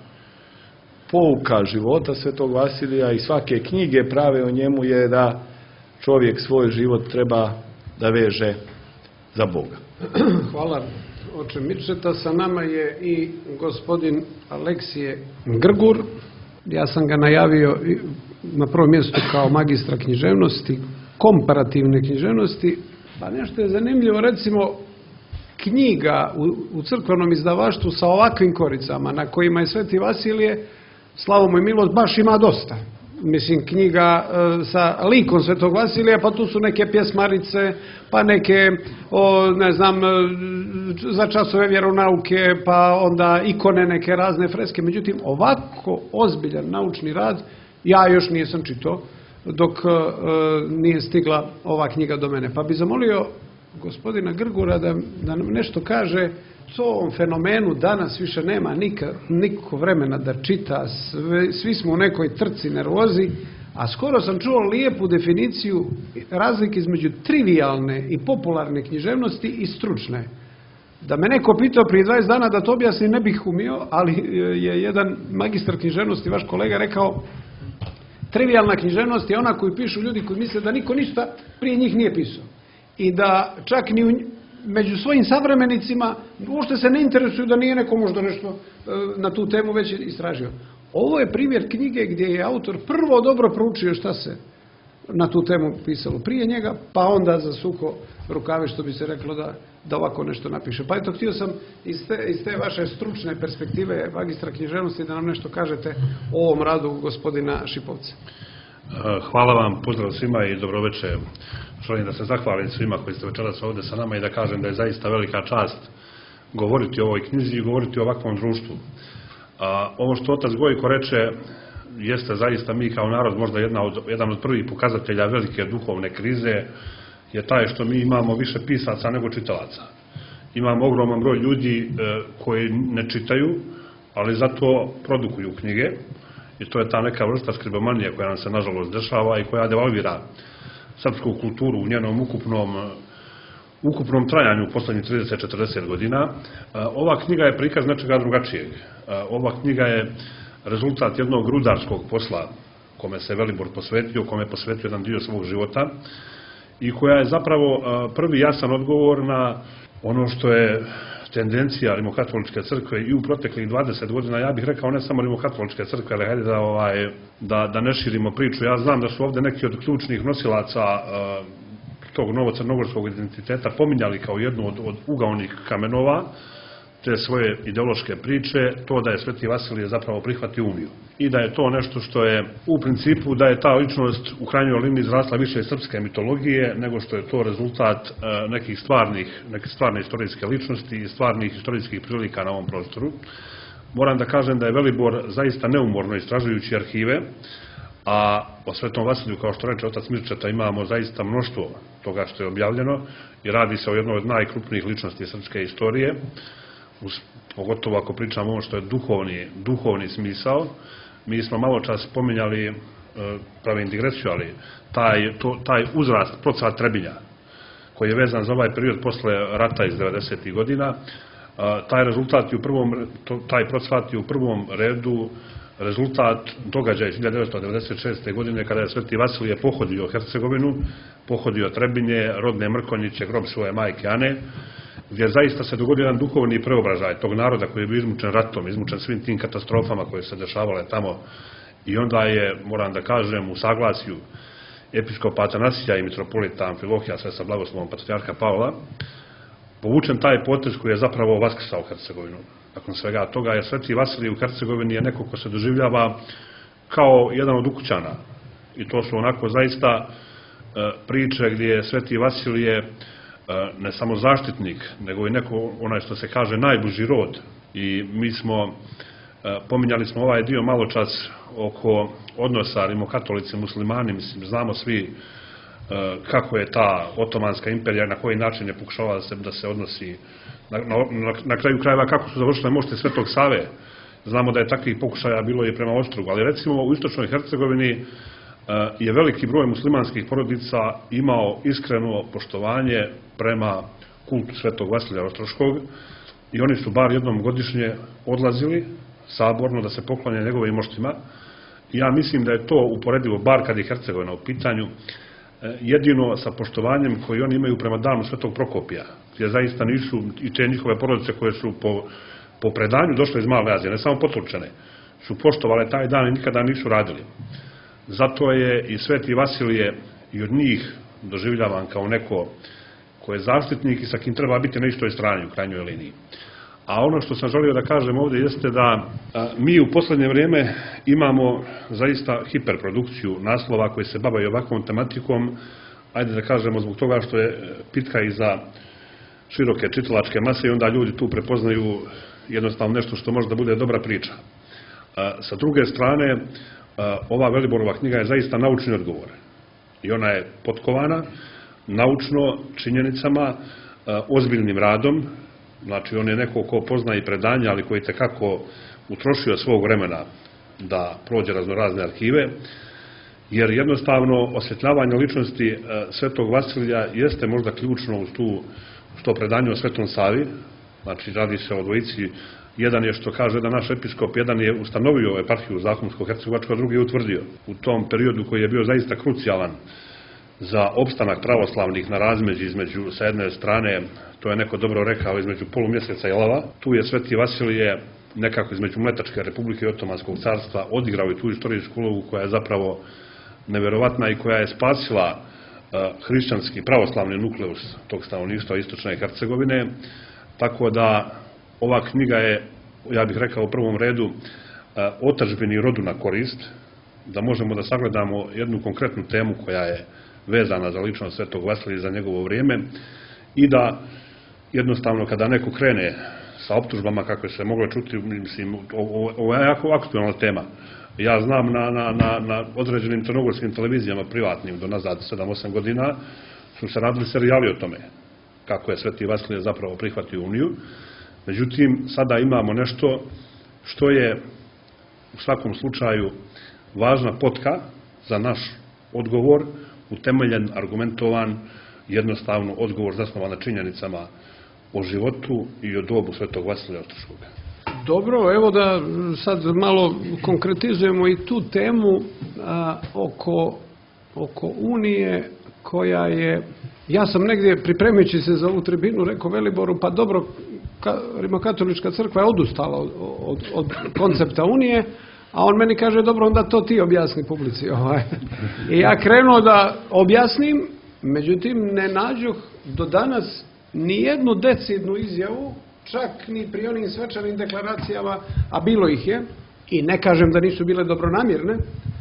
pouka života Svetog Vasilija i svake knjige prave o njemu je da čovjek svoj život treba da veže za Boga. Hvala, oče Mirčeta. Sa nama je i gospodin Aleksije Grgur. Ja sam ga najavio na prvom mjestu kao magistra književnosti, komparativne književnosti. Pa nešto je zanimljivo, recimo, knjiga u, u crkvenom izdavaštvu sa ovakvim koricama na kojima je Sveti Vasilije, slavo mu i milost, baš ima dosta. Mislim, knjiga e, sa likom Svetog Vasilija, pa tu su neke pjesmarice, pa neke, o, ne znam, za časove vjeronauke, pa onda ikone, neke razne freske. Međutim, ovako ozbiljan naučni rad ja još nisam čitao dok e, nije stigla ova knjiga do mene. Pa bi zamolio gospodina Grgura da, da nam nešto kaže o ovom fenomenu. Danas više nema nika, niko vremena da čita, sve, svi smo u nekoj trci, nervozi, a skoro sam čuo lijepu definiciju razlike između trivijalne i popularne književnosti i stručne. Da me neko pitao prije dvadeset dana da to objasnim, ne bih umio, ali je jedan magistar književnosti, vaš kolega, rekao: trivijalna književnost je ona koju pišu ljudi koji misle da niko ništa prije njih nije pisao. I da čak ni u, među svojim savremenicima uopšte se ne interesuju da nije neko možda nešto na tu temu već istražio. Ovo je primjer knjige gdje je autor prvo dobro proučio šta se na tu temu pisalo prije njega, pa onda zasuko rukave, što bi se reklo, da, da ovako nešto napiše. Pa eto, htio sam iz te, iz te vaše stručne perspektive magistra književnosti da nam nešto kažete o ovom radu gospodina Šipovca. Hvala vam, pozdrav svima i dobroveče. Želim da se zahvalim svima koji ste večeras ovdje sa nama i da kažem da je zaista velika čast govoriti o ovoj knjizi i govoriti o ovakvom društvu. A, ovo što otac Gojko reče jeste zaista, mi kao narod, možda jedna od, jedan od prvih pokazatelja velike duhovne krize je taj što mi imamo više pisaca nego čitalaca. Imamo ogroman broj ljudi e, koji ne čitaju, ali zato produkuju knjige, i to je ta neka vrsta skribomanije koja nam se nažalost dešava i koja devalvira srpsku kulturu u njenom ukupnom, ukupnom trajanju u poslednjih trideset do četrdeset godina. Ova knjiga je prikaz nečega drugačijeg. Ova knjiga je rezultat jednog rudarskog posla kome se Velibor posvetio, kome je posvetio jedan dio svog života i koja je zapravo prvi jasan odgovor na ono što je tendencija Rimokatoličke crkve i u proteklih dvadeset godina, ja bih rekao ne samo Rimokatoličke crkve, ali hajde da, ovaj, da, da ne širimo priču. Ja znam da su ovdje neki od ključnih nosilaca uh, tog novo-crnogorskog identiteta pominjali kao jednu od, od ugaonih kamenova te svoje ideološke priče, to da je Sveti Vasilije zapravo prihvatio uniju. I da je to nešto što je u principu, da je ta ličnost u krajnjoj liniji izrasla više iz srpske mitologije, nego što je to rezultat uh, nekih stvarnih, neke stvarne istorijske ličnosti i stvarnih istorijskih prilika na ovom prostoru. Moram da kažem da je Velibor zaista neumorno istražujući arhive, a o Svetom Vasiliju, kao što reče otac Mirčeta, imamo zaista mnoštvo toga što je objavljeno i radi se o jednoj od najkrupnijih ličnosti srpske istorije, Us, pogotovo ako pričamo ono što je duhovni, duhovni smisao. Mi smo malo čas spominjali, e, pravim digresiju, ali taj, to, taj uzrast procvat Trebinja, koji je vezan za ovaj period posle rata iz devedesetih godina, a, taj rezultat je u prvom, to, taj procvat je u prvom redu rezultat događaja iz hiljadu devetsto devedeset šeste. godine, kada je Sveti Vasilije pohodio Hercegovinu, pohodio Trebinje, rodne Mrkonjiće, grob svoje majke Ane, gdje zaista se dogodio jedan duhovni preobražaj tog naroda koji je bio izmučen ratom, izmučen svim tim katastrofama koje se dešavale tamo. I onda je, moram da kažem, u saglasju episkopa Atanasija i mitropolita Amfilohija, sve sa blagoslovom patrijarha Pavla, povučen taj potez koji je zapravo vaskrsao Hercegovinu. Nakon svega toga je Sveti Vasilije u Hercegovini je neko ko se doživljava kao jedan od ukućana. I to su onako zaista e, priče gdje je Sveti Vasilije ne samo zaštitnik, nego i neko, onaj što se kaže, najbliži rod. I mi smo, pominjali smo ovaj dio malo čas oko odnosa rimokatolici i muslimani, mislim, znamo svi kako je ta otomanska imperija, na koji način je pokušavala da se, da se odnosi, na, na, na kraju krajeva kako su završile mošte Svetog Save. Znamo da je takvih pokušaja bilo i prema Ostrugu, ali recimo u istočnoj Hercegovini je veliki broj muslimanskih porodica imao iskreno poštovanje prema kultu Svetog Vasilija Ostroškog i oni su bar jednom godišnje odlazili saborno da se poklone njegovim moštima. I ja mislim da je to uporedivo, bar kad je Hercegovina u pitanju, jedino sa poštovanjem koji oni imaju prema danu Svetog Prokopija, gdje zaista nisu i te njihove porodice koje su po, po predanju došle iz Male Azije, ne samo potručene, su poštovale taj dan i nikada nisu radili. Zato je i Sveti Vasilije i od njih doživljavan kao neko ko je zaštitnik i sa kim treba biti na istoj strani u krajnjoj liniji. A ono što sam želio da kažem ovdje jeste da a, mi u posljednje vrijeme imamo zaista hiperprodukciju naslova koji se bavaju ovakvom tematikom, ajde da kažemo zbog toga što je pitka i za široke čitalačke mase i onda ljudi tu prepoznaju jednostavno nešto što može da bude dobra priča. A, sa druge strane, ova Veliborova knjiga je zaista naučni odgovor i ona je potkovana naučno činjenicama, ozbiljnim radom. Znači on je neko ko pozna i predanja, ali koji tekako utrošio svog vremena da prođe raznorazne arhive, jer jednostavno osvjetljavanje ličnosti Svetog Vasilija jeste možda ključno uz tu što predanje o Svetom Savi, Znači, radi se o dvojici. Jedan je, što kaže jedan naš episkop, jedan je ustanovio eparhiju Zahumsko-Hercegovačku, a drugi je utvrdio. U tom periodu koji je bio zaista krucijalan za opstanak pravoslavnih na razmeđi između, sa jedne strane, to je neko dobro rekao, između polumjeseca i lava, tu je Sveti Vasilije nekako između Mletačke republike i Otomanskog carstva odigrao i tu istorijsku ulogu koja je zapravo neverovatna i koja je spasila uh, hrišćanski pravoslavni nukleus tog stanovništva istočne Hercegovine, tako da ova knjiga je, ja bih rekao u prvom redu, uh, otadžbini rodu na korist, da možemo da sagledamo jednu konkretnu temu koja je vezana za ličnost Svetog Vasilija za njegovo vrijeme i da jednostavno kada neko krene sa optužbama kako se moglo čuti, mislim, ovo je jako aktualna tema. Ja znam na, na, na, na određenim crnogorskim televizijama privatnim do nazad sedam osam godina su se radili serijali o tome kako je Sveti Vasilije zapravo prihvatio Uniju. Međutim, sada imamo nešto što je u svakom slučaju važna potka za naš odgovor, utemeljen, argumentovan, jednostavno odgovor zasnovan na činjenicama o životu i o dobu Svetog Vasilija Ostroškoga. Dobro, evo da sad malo konkretizujemo i tu temu a, oko, oko Unije koja je, ja sam negdje pripremajući se za ovu tribinu rekao Veliboru, pa dobro, ka, Rimokatolička crkva je odustala od, od, od koncepta Unije, a on meni kaže, dobro, onda to ti objasni publici. Ovaj. I ja krenuo da objasnim, međutim ne nađoh do danas ni jednu decidnu izjavu, čak ni pri onim svečanim deklaracijama, a bilo ih je, i ne kažem da nisu bile dobronamjerne,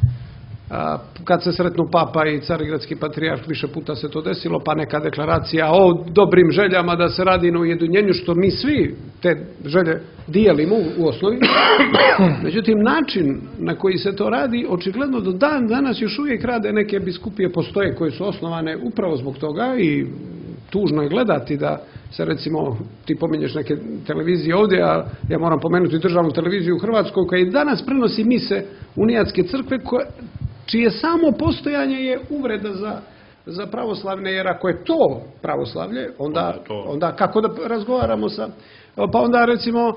a, kad se sretnu Papa i Carigradski patrijarh, više puta se to desilo, pa neka deklaracija o dobrim željama da se radi na ujedinjenju, što mi svi te želje dijelimo u osnovi. Međutim, način na koji se to radi, očigledno do dan danas još uvijek rade neke biskupije, postoje koje su osnovane upravo zbog toga i tužno je gledati da se, recimo, ti pominješ neke televizije ovdje, a ja moram pomenuti državnu televiziju u Hrvatskoj koja i danas prenosi mise Unijatske crkve, koje, čije samo postojanje je uvreda za, za pravoslavne, jer ako je to pravoslavlje, onda, onda kako da razgovaramo sa... Pa onda, recimo,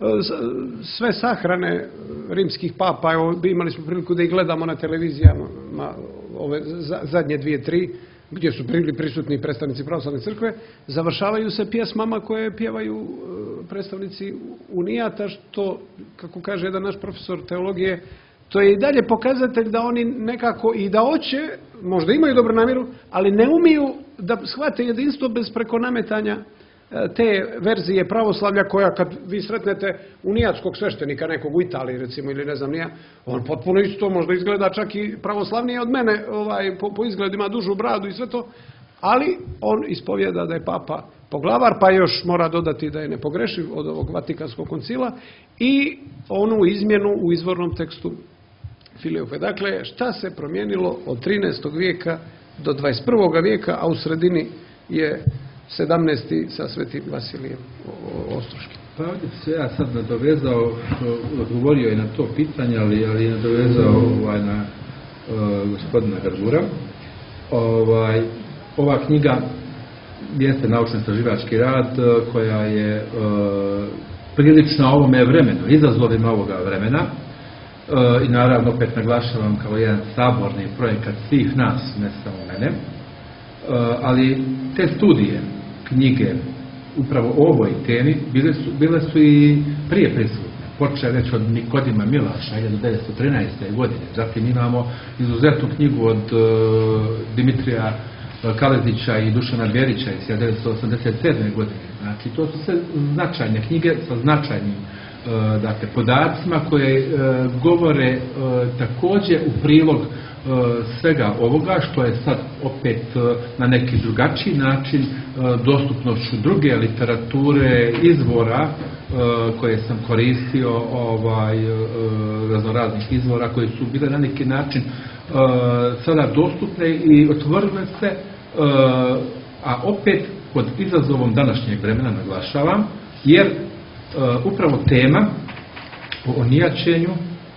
sve sahrane rimskih papa, evo, imali smo priliku da ih gledamo na televizijama ove zadnje dvije, tri, gdje su bili prisutni predstavnici pravoslavne crkve, završavaju se pjesmama koje pjevaju predstavnici Unijata, što, kako kaže jedan naš profesor teologije, to je i dalje pokazatelj da oni nekako i da hoće, možda imaju dobru namjeru, ali ne umiju da shvate jedinstvo bez preko nametanja te verzije pravoslavlja koja, kad vi sretnete unijatskog sveštenika nekog u Italiji, recimo, ili ne znam nija, on potpuno isto možda izgleda čak i pravoslavnije od mene, ovaj, po, po izgledu ima dužu bradu i sve to, ali on ispovjeda da je Papa poglavar, pa još mora dodati da je nepogrešiv od ovog Vatikanskog koncila i onu izmjenu u izvornom tekstu Filiofe. Dakle, šta se promijenilo od trinaestog vijeka do dvadeset prvog vijeka, a u sredini je sedamnaesti sa Svetim Vasilijem Ostroškim. Pa ovdje se ja sad nadovezao, odgovorio je na to pitanje, ali, ali nadovezao ovaj, na uh, gospodina Garbura. Ovaj, ova knjiga jeste naučno-istraživački rad uh, koja je uh, prilična ovome vremenu, izazovima ovoga vremena. Uh, I naravno opet naglašavam kao jedan saborni projekat svih nas, ne samo mene. Uh, ali te studije, knjige, upravo o ovoj temi, bile su, bile su i prije prisutne. Počeo već od Nikodima Milaša, hiljadu devetsto trinaeste. godine. Zatim imamo izuzetnu knjigu od uh, Dimitrija Kalezića i Dušana Bjerića iz hiljadu devetsto osamdeset sedme. godine. Znači, to su sve značajne knjige sa značajnim uh, dakle, podacima koje uh, govore uh, također u prilog svega ovoga, što je sad opet na neki drugačiji način dostupnošću druge literature, izvora koje sam koristio, ovaj, raznoraznih izvora koji su bile na neki način sada dostupne i otvorile se, a opet pod izazovom današnjeg vremena naglašavam, jer upravo tema o onijačenju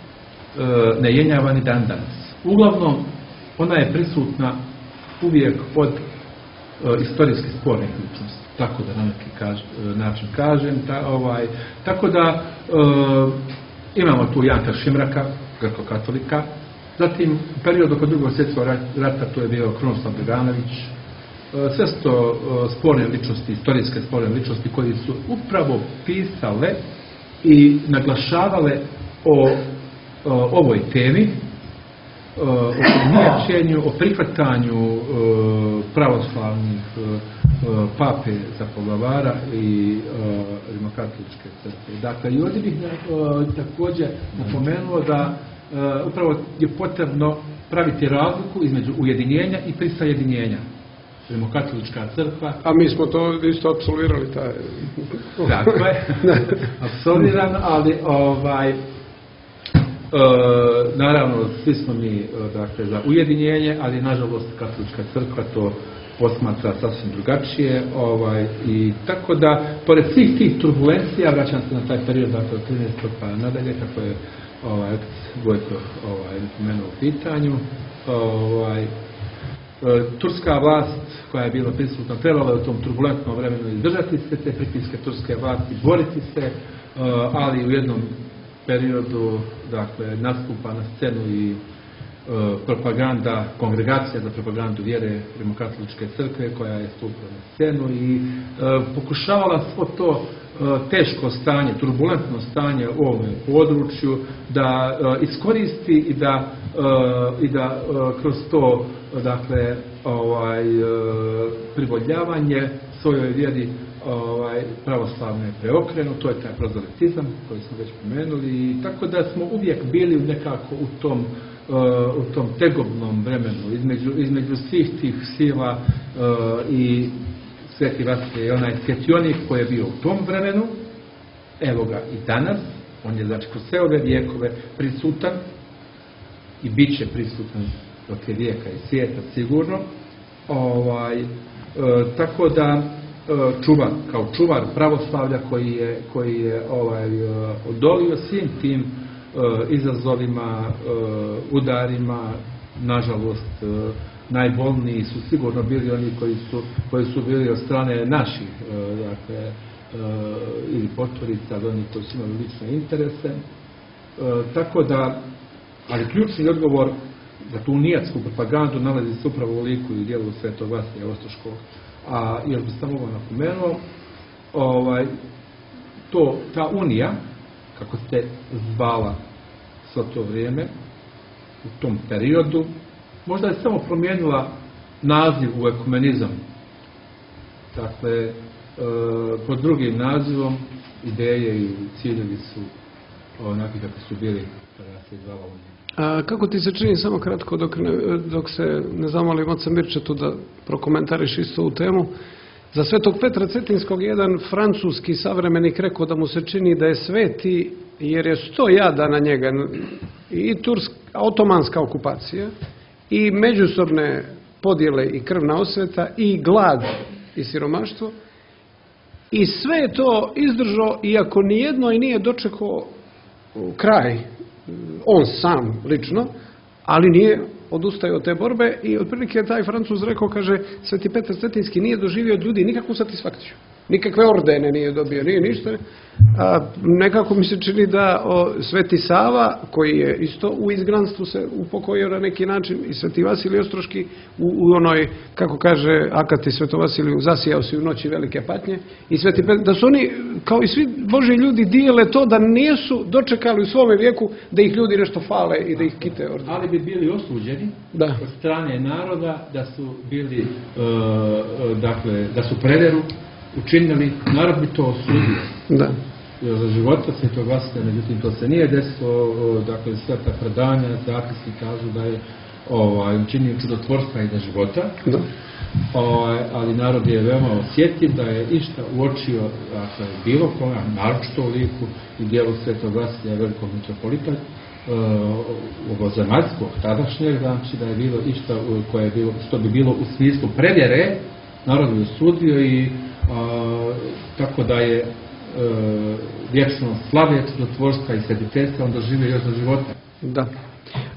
ne jenjava ni dan danas. Uglavnom, ona je prisutna uvijek od istorijski spornih ličnosti, tako da na neki kaž, način kažem. Ta, ovaj, tako da e, imamo tu Janka Šimraka, grko-katolika, zatim u periodu oko drugog svjetskog rata to je bio Krunoslav Beganović. E, sve su to e, sporne ličnosti, istorijske sporne ličnosti koji su upravo pisale i naglašavale o, o ovoj temi, o prihvaćanju, o prihvatanju pravoslavnih pape za poglavara i rimokatoličke crkve. Dakle, i ovdje bih također napomenuo da upravo je potrebno praviti razliku između ujedinjenja i prisajedinjenja. Rimokatolička crkva. A mi smo to isto apsolvirali. Taj... Dakle, apsolvirano, ali ovaj... E, naravno, svi smo mi dakle, za ujedinjenje, ali nažalost katolička crkva to posmatra sasvim drugačije. Ovaj, i tako da, pored svih tih turbulencija, vraćam se na taj period, dakle od trinaestog pa nadalje, kako je ovaj, Gojko ovaj, napomenuo u pitanju, ovaj, e, turska vlast koja je bila prisutna, trebala u tom turbulentnom vremenu izdržati se te pritiske turske vlasti, boriti se, e, ali u jednom periodu, dakle, nastupa na scenu i e, propaganda, kongregacija za propagandu vjere Rimokatoličke crkve koja je stupila na scenu i e, pokušavala svo to e, teško stanje, turbulentno stanje u ovom području da e, iskoristi i da, e, i da e, kroz to, dakle, ovaj, e, privoljavanje svojoj vjeri ovaj, pravoslavne preokrenu, to je taj prozelitizam koji smo već pomenuli, i tako da smo uvijek bili nekako u tom, uh, u tom tegobnom vremenu između, između svih tih sila uh, i Sveti Vasilije je onaj svjetionik koji je bio u tom vremenu, evo ga i danas, on je znači kroz sve ove vijekove prisutan i bit će prisutan dok je vijeka i svijeta sigurno, ovaj, uh, tako da čuvar, kao čuvar pravoslavlja koji je, koji je ovaj, odolio svim tim uh, izazovima, uh, udarima, nažalost uh, najbolniji su sigurno bili oni koji su, koji su bili od strane naših, uh, dakle, uh, ili potvorica, od onih koji su imali lične interese. Uh, tako da, ali ključni odgovor za tu nijatsku propagandu nalazi se upravo u liku i dijelu Svetog Vasilija Ostroškog. A još bi sam ovo napomenuo, ovaj, to, ta unija, kako se zvala svo to vrijeme, u tom periodu, možda je samo promijenila naziv u ekumenizam. Dakle, e, pod drugim nazivom ideje i ciljevi su onaki kako su bili kada se zvala unija. A kako ti se čini, samo kratko, dok, ne, dok se ne zamolim oca Mirčetu da prokomentariš isto u temu, za Svetog Petra Cetinskog jedan francuski savremenik rekao da mu se čini da je sveti jer je sto jada na njega, i turska, otomanska okupacija, i međusobne podjele i krvna osveta, i glad i siromaštvo, i sve je to izdržao, iako nijedno i nije dočekao kraj, on sam lično, ali nije odustao od te borbe, i otprilike taj Francuz rekao, kaže, Sveti Petar Cetinski nije doživio od ljudi nikakvu satisfakciju. Nikakve ordene nije dobio, nije ništa. A, nekako mi se čini da o, Sveti Sava, koji je isto u izgnanstvu se upokojio na neki način, i Sveti Vasilij Ostroški u, u onoj, kako kaže Akati Sveto Vasiliju, zasijao se u noći velike patnje, i Sveti Petar, da su oni, kao i svi Božji ljudi, dijele to da nisu dočekali u svome vijeku da ih ljudi nešto fale i da ih kite ordene. Ali bi bili osuđeni da. Od strane naroda da su bili, uh, dakle, da su preveru učinili, narod bi to osudio. Da. Za života Svetog Vasilija, međutim to se nije desilo, dakle sve ta predanja, zapisi kažu da je ovaj, učinio čudotvorstva i za života, da. Ovaj, ali narod je veoma osjetljiv da je išta uočio, dakle, bilo koga, naročito u liku i dijelu Svetog Vasilija, velikog mitropolita, ovozemaljskog, tadašnjeg, znači da je bilo išta koje je bilo, što bi bilo u smislu prevjere, narod je osudio, i a, tako da je e, vječno slavlje čudotvorstva i svetiteljstva on doživio još do života. Da.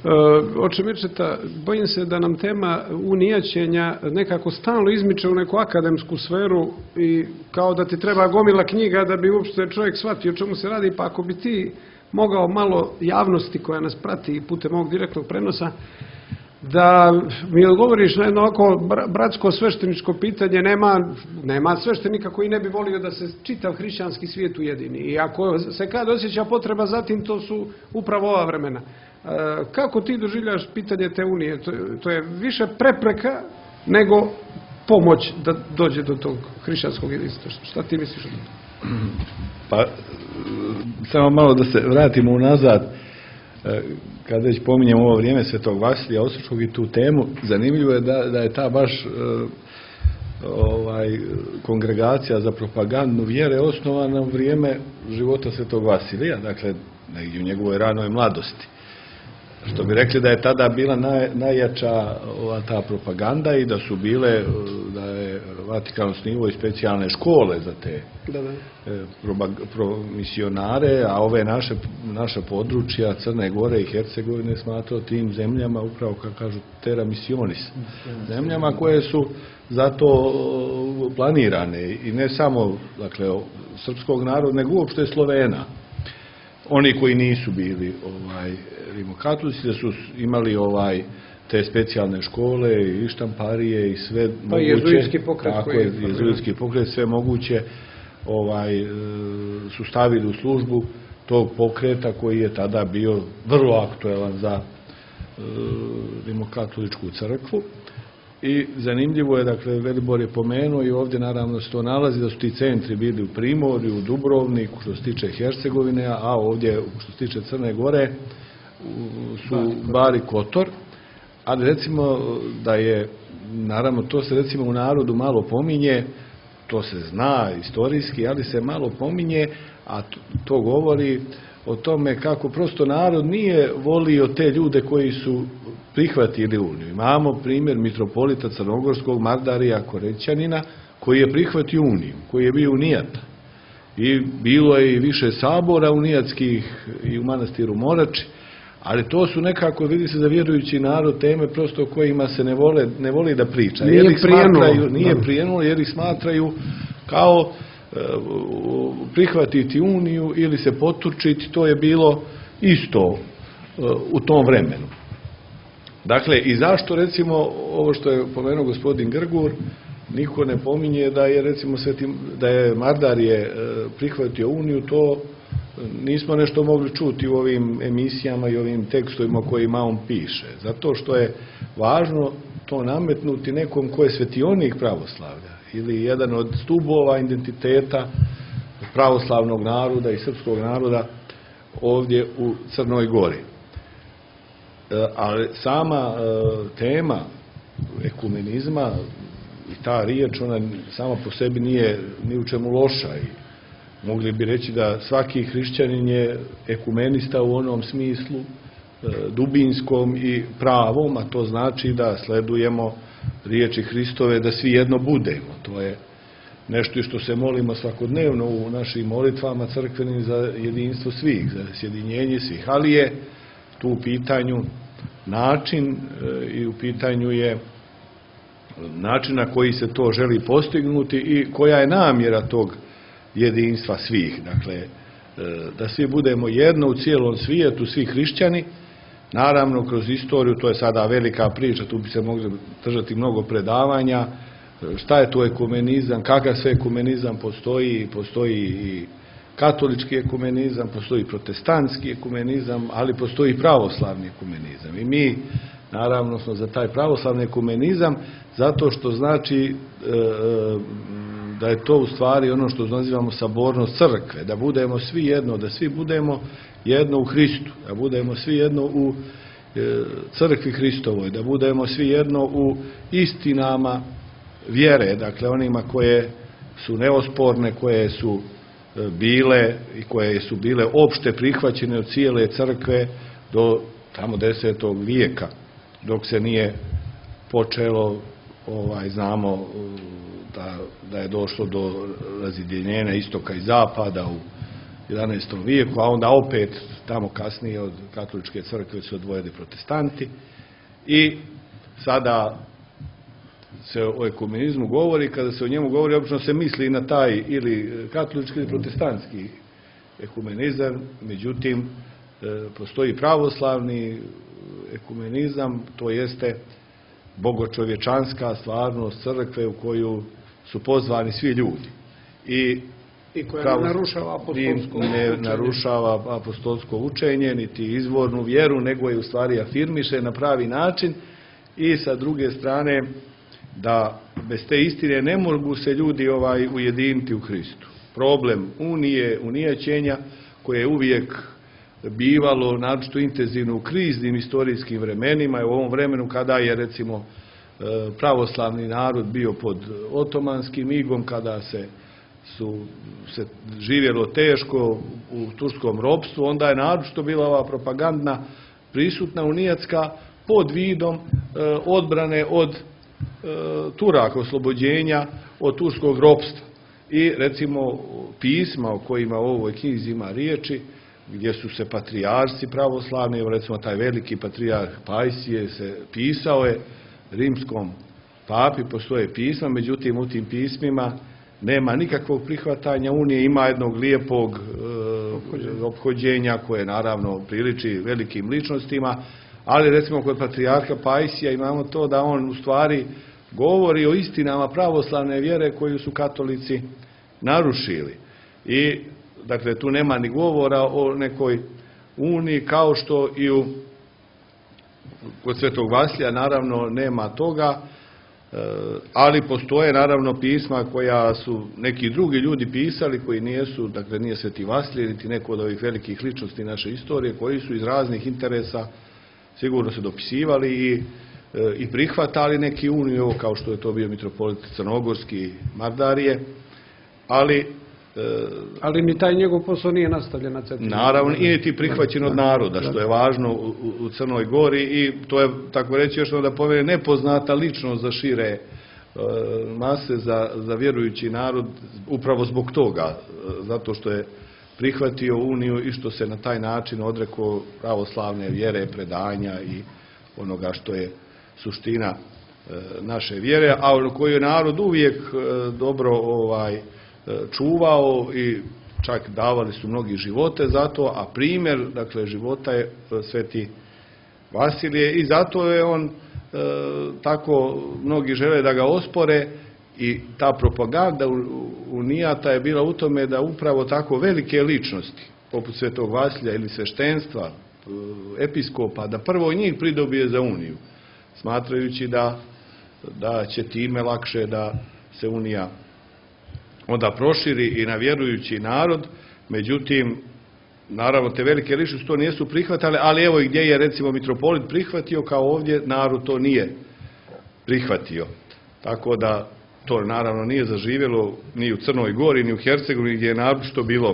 Oče Mirčeta, bojim se da nam tema unijaćenja nekako stalno izmiče u neku akademsku sferu i kao da ti treba gomila knjiga da bi uopšte čovjek shvatio o čemu se radi, pa ako bi ti mogao malo javnosti koja nas prati putem ovog direktnog prenosa, da mi odgovoriš na jedno ovako bratsko svešteničko pitanje. Nema, nema sveštenika koji ne bi volio da se čitav hrišćanski svijet ujedini. I ako se kad osjeća potreba zatim, to su upravo ova vremena. Kako ti doživljaš pitanje te unije? To, to je više prepreka nego pomoć da dođe do tog hrišćanskog jedinstva. Šta ti misliš o tome? Pa, samo malo da se vratimo unazad. Kad već pominjemo ovo vrijeme Svetog Vasilija Ostroškog i tu temu, zanimljivo je da, da je ta baš ovaj, kongregacija za propagandu vjere osnovana u vrijeme života Svetog Vasilija, dakle negdje u njegovoj ranoj mladosti. Što bi rekli da je tada bila naj, najjača ova ta propaganda i da su bile, da je Vatikan osnivao i specijalne škole za te da, da. Pro, pro, misionare, a ove naše, naša područja Crne Gore i Hercegovine smatrao tim zemljama, upravo kako kažu terra missionis, zemljama koje su zato planirane i ne samo dakle, srpskog naroda, nego uopšte Slovena. Oni koji nisu bili ovaj, rimokatolici, da su imali ovaj, te specijalne škole i štamparije i sve pa moguće. Jezuitski pokret. Tako je, jezuitski pokret, sve moguće ovaj, su stavili u službu tog pokreta koji je tada bio vrlo aktuelan za e, rimokatoličku crkvu. I zanimljivo je, dakle, Velibor je pomenuo i ovdje naravno se to nalazi, da su ti centri bili u Primorju, u Dubrovniku, što se tiče Hercegovine, a ovdje, što se tiče Crne Gore, su Bar i Kotor. Ali recimo da je, naravno, to se recimo u narodu malo pominje, to se zna istorijski, ali se malo pominje, a to govori o tome kako prosto narod nije volio te ljude koji su prihvatili uniju. Imamo primjer mitropolita Crnogorskog Mardarija Korećanina koji je prihvatio uniju, koji je bio unijat. I bilo je i više sabora unijatskih i u manastiru Morači, ali to su nekako, vidi se za vjerujući narod, teme prosto o kojima se ne vole, ne voli da priča. Nije jer ih prijenulo. Nije prijenulo jer ih smatraju kao prihvatiti uniju ili se potučiti, to je bilo isto u tom vremenu. Dakle, i zašto recimo ovo što je pomenuo gospodin Grgur, niko ne pominje da je recimo Sveti, da je Mardarije prihvatio uniju, to nismo nešto mogli čuti u ovim emisijama i ovim tekstovima o kojima on piše. Zato što je važno to nametnuti nekom ko je svetionik pravoslavlja ili jedan od stubova identiteta pravoslavnog naroda i srpskog naroda ovdje u Crnoj Gori. Ali sama tema ekumenizma i ta riječ, ona sama po sebi nije ni u čemu loša i mogli bi reći da svaki hrišćanin je ekumenista u onom smislu dubinskom i pravom, a to znači da sledujemo riječi Hristove da svi jedno budemo. To je nešto što se molimo svakodnevno u našim molitvama crkvenim za jedinstvo svih, za sjedinjenje svih, ali je tu u pitanju način i u pitanju je način na koji se to želi postignuti i koja je namjera tog jedinstva svih. Dakle, da svi budemo jedno u cijelom svijetu, svi hrišćani. Naravno, kroz istoriju, to je sada velika priča, tu bi se mogli držati mnogo predavanja, šta je to ekumenizam, kakav sve ekumenizam postoji, postoji i katolički ekumenizam, postoji protestantski ekumenizam, ali postoji i pravoslavni ekumenizam. I mi, naravno, smo za taj pravoslavni ekumenizam, zato što znači da je to u stvari ono što nazivamo sabornost crkve, da budemo svi jedno, da svi budemo jedno u Hristu, da budemo svi jedno u crkvi Hristovoj, da budemo svi jedno u istinama vjere, dakle onima koje su neosporne, koje su bile i koje su bile opšte prihvaćene od cijele crkve do tamo desetog vijeka, dok se nije počelo, ovaj, znamo da, da je došlo do razjedinjenja istoka i zapada u jedanaestom vijeku, a onda opet tamo kasnije od katoličke crkve su odvojeni protestanti. I sada se o ekumenizmu govori, kada se o njemu govori, obično se misli na taj ili katolički ili protestantski ekumenizam, međutim, postoji pravoslavni ekumenizam, to jeste bogočovječanska stvarnost crkve u koju su pozvani svi ljudi. I, I koja ne narušava apostolsko ne narušava apostolsko učenje, niti izvornu vjeru, nego je u stvari afirmiše na pravi način. I sa druge strane, da bez te istine ne mogu se ljudi ovaj ujediniti u Hristu. Problem unije, unijaćenja, koje je uvijek bivalo naročito intenzivno u kriznim istorijskim vremenima, i u ovom vremenu kada je recimo pravoslavni narod bio pod otomanskim igom, kada se su se živjelo teško u turskom ropstvu, onda je naročito bila ova propagandna prisutna unijatska pod vidom e, odbrane od e, Turaka, oslobođenja od turskog ropstva. I recimo pisma o kojima u ovoj knjizi ima riječi, gdje su se patrijarsi pravoslavni, recimo taj veliki patrijarh Pajsije se pisao je rimskom papi, postoje pisma, međutim u tim pismima nema nikakvog prihvatanja unije, ima jednog lijepog e, ophođenja koje naravno priliči velikim ličnostima, ali recimo kod patrijarha Pajsija imamo to da on u stvari govori o istinama pravoslavne vjere koju su katolici narušili. I dakle tu nema ni govora o nekoj uniji, kao što i u kod Svetog Vasilija naravno nema toga, ali postoje naravno pisma koja su neki drugi ljudi pisali, koji nijesu, dakle nije Sveti Vasilij niti neko od ovih velikih ličnosti naše istorije, koji su iz raznih interesa sigurno se dopisivali i, i prihvatali neki uniju, kao što je to bio mitropolit Crnogorski Mardarije, ali Ali ni taj njegov posao nije nastavljen na Cetinju. Naravno, i niti prihvaćen od naroda, što je važno u, u Crnoj Gori, i to je, tako reći, još da pomene, nepoznata ličnost za šire e, mase, za, za vjerujući narod, upravo zbog toga, zato što je prihvatio uniju i što se na taj način odrekao pravoslavne vjere, predanja i onoga što je suština e, naše vjere, a koju je narod uvijek e, dobro ovaj čuvao i čak davali su mnogi živote za to, a primjer, dakle, života je Sveti Vasilije, i zato je on e, tako mnogi žele da ga ospore, i ta propaganda unijata je bila u tome da upravo tako velike ličnosti poput Svetog Vasilija ili sveštenstva, episkopa, da prvo njih pridobije za uniju, smatrajući da, da će time lakše da se unija onda proširi i na vjerujući narod. Međutim, naravno te velike ličnosti to nisu prihvatale, ali evo i gdje je recimo mitropolit prihvatio, kao ovdje narod to nije prihvatio. Tako da to naravno nije zaživjelo ni u Crnoj Gori, ni u Hercegovini, gdje je naročito bilo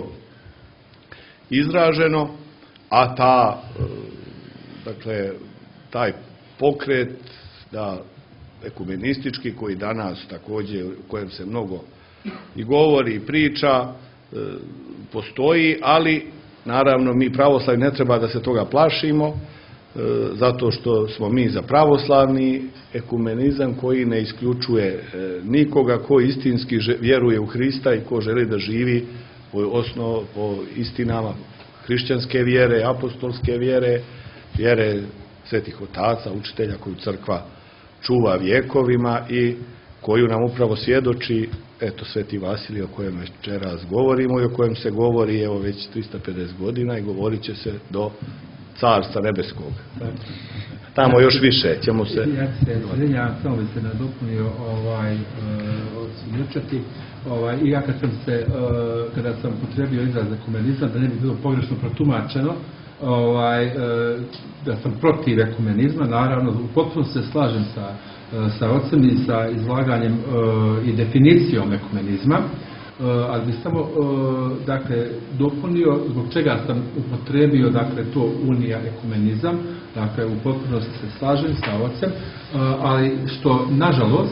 izraženo, a ta, dakle, taj pokret da ekumenistički, koji danas također, u kojem se mnogo i govori i priča, postoji, ali naravno mi pravoslavni ne treba da se toga plašimo, zato što smo mi za pravoslavni ekumenizam koji ne isključuje nikoga ko istinski vjeruje u Hrista i ko želi da živi po osnovu, po istinama hrišćanske vjere, apostolske vjere, vjere svetih otaca, učitelja koju crkva čuva vjekovima i koju nam upravo svjedoči, eto, Sveti Vasilij, o kojem večeras govorimo i o kojem se govori evo već trista pedeset godina i govorit će se do Carstva nebeskog. Tamo još više ćemo se... Ja se izvinjavam, samo bi se nadopunio ovaj, osvjedočiti. Ovaj, I ja kad sam se, kada sam potrebio izraz ekumenizam, da ne bi bilo pogrešno protumačeno, ovaj, da sam protiv ekumenizma, naravno, u potpuno se slažem sa sa ocem i sa izlaganjem e, i definicijom ekumenizma, e, ali bi samo e, dakle, dopunio zbog čega sam upotrebio dakle, to unija ekumenizam, dakle u potpunosti se slažem sa ocem, e, ali što nažalost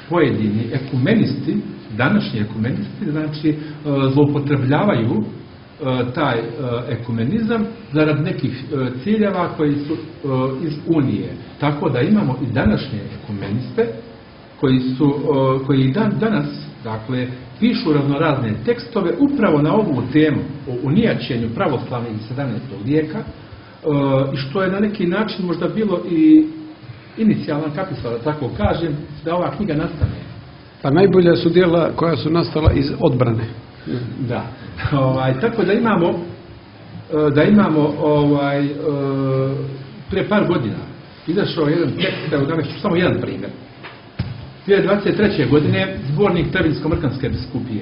pojedini ekumenisti, današnji ekumenisti, znači e, zloupotrebljavaju taj ekumenizam zarad nekih ciljeva koji su iz Unije. Tako da imamo i današnje ekumeniste koji su, koji dan, danas, dakle, pišu raznorazne tekstove upravo na ovu temu o unijaćenju pravoslavnih iz sedamnaestog vijeka i što je na neki način možda bilo i inicijalan kapisla, da tako kažem, da ova knjiga nastane. Pa najbolja su djela koja su nastala iz odbrane. Da. Ovaj, tako da imamo da imamo ovaj, prije par godina izašao jedan tekst, evo danas ću samo jedan primjer. dvije hiljade dvadeset treće. godine zbornik Trebinjsko-Mrkanske biskupije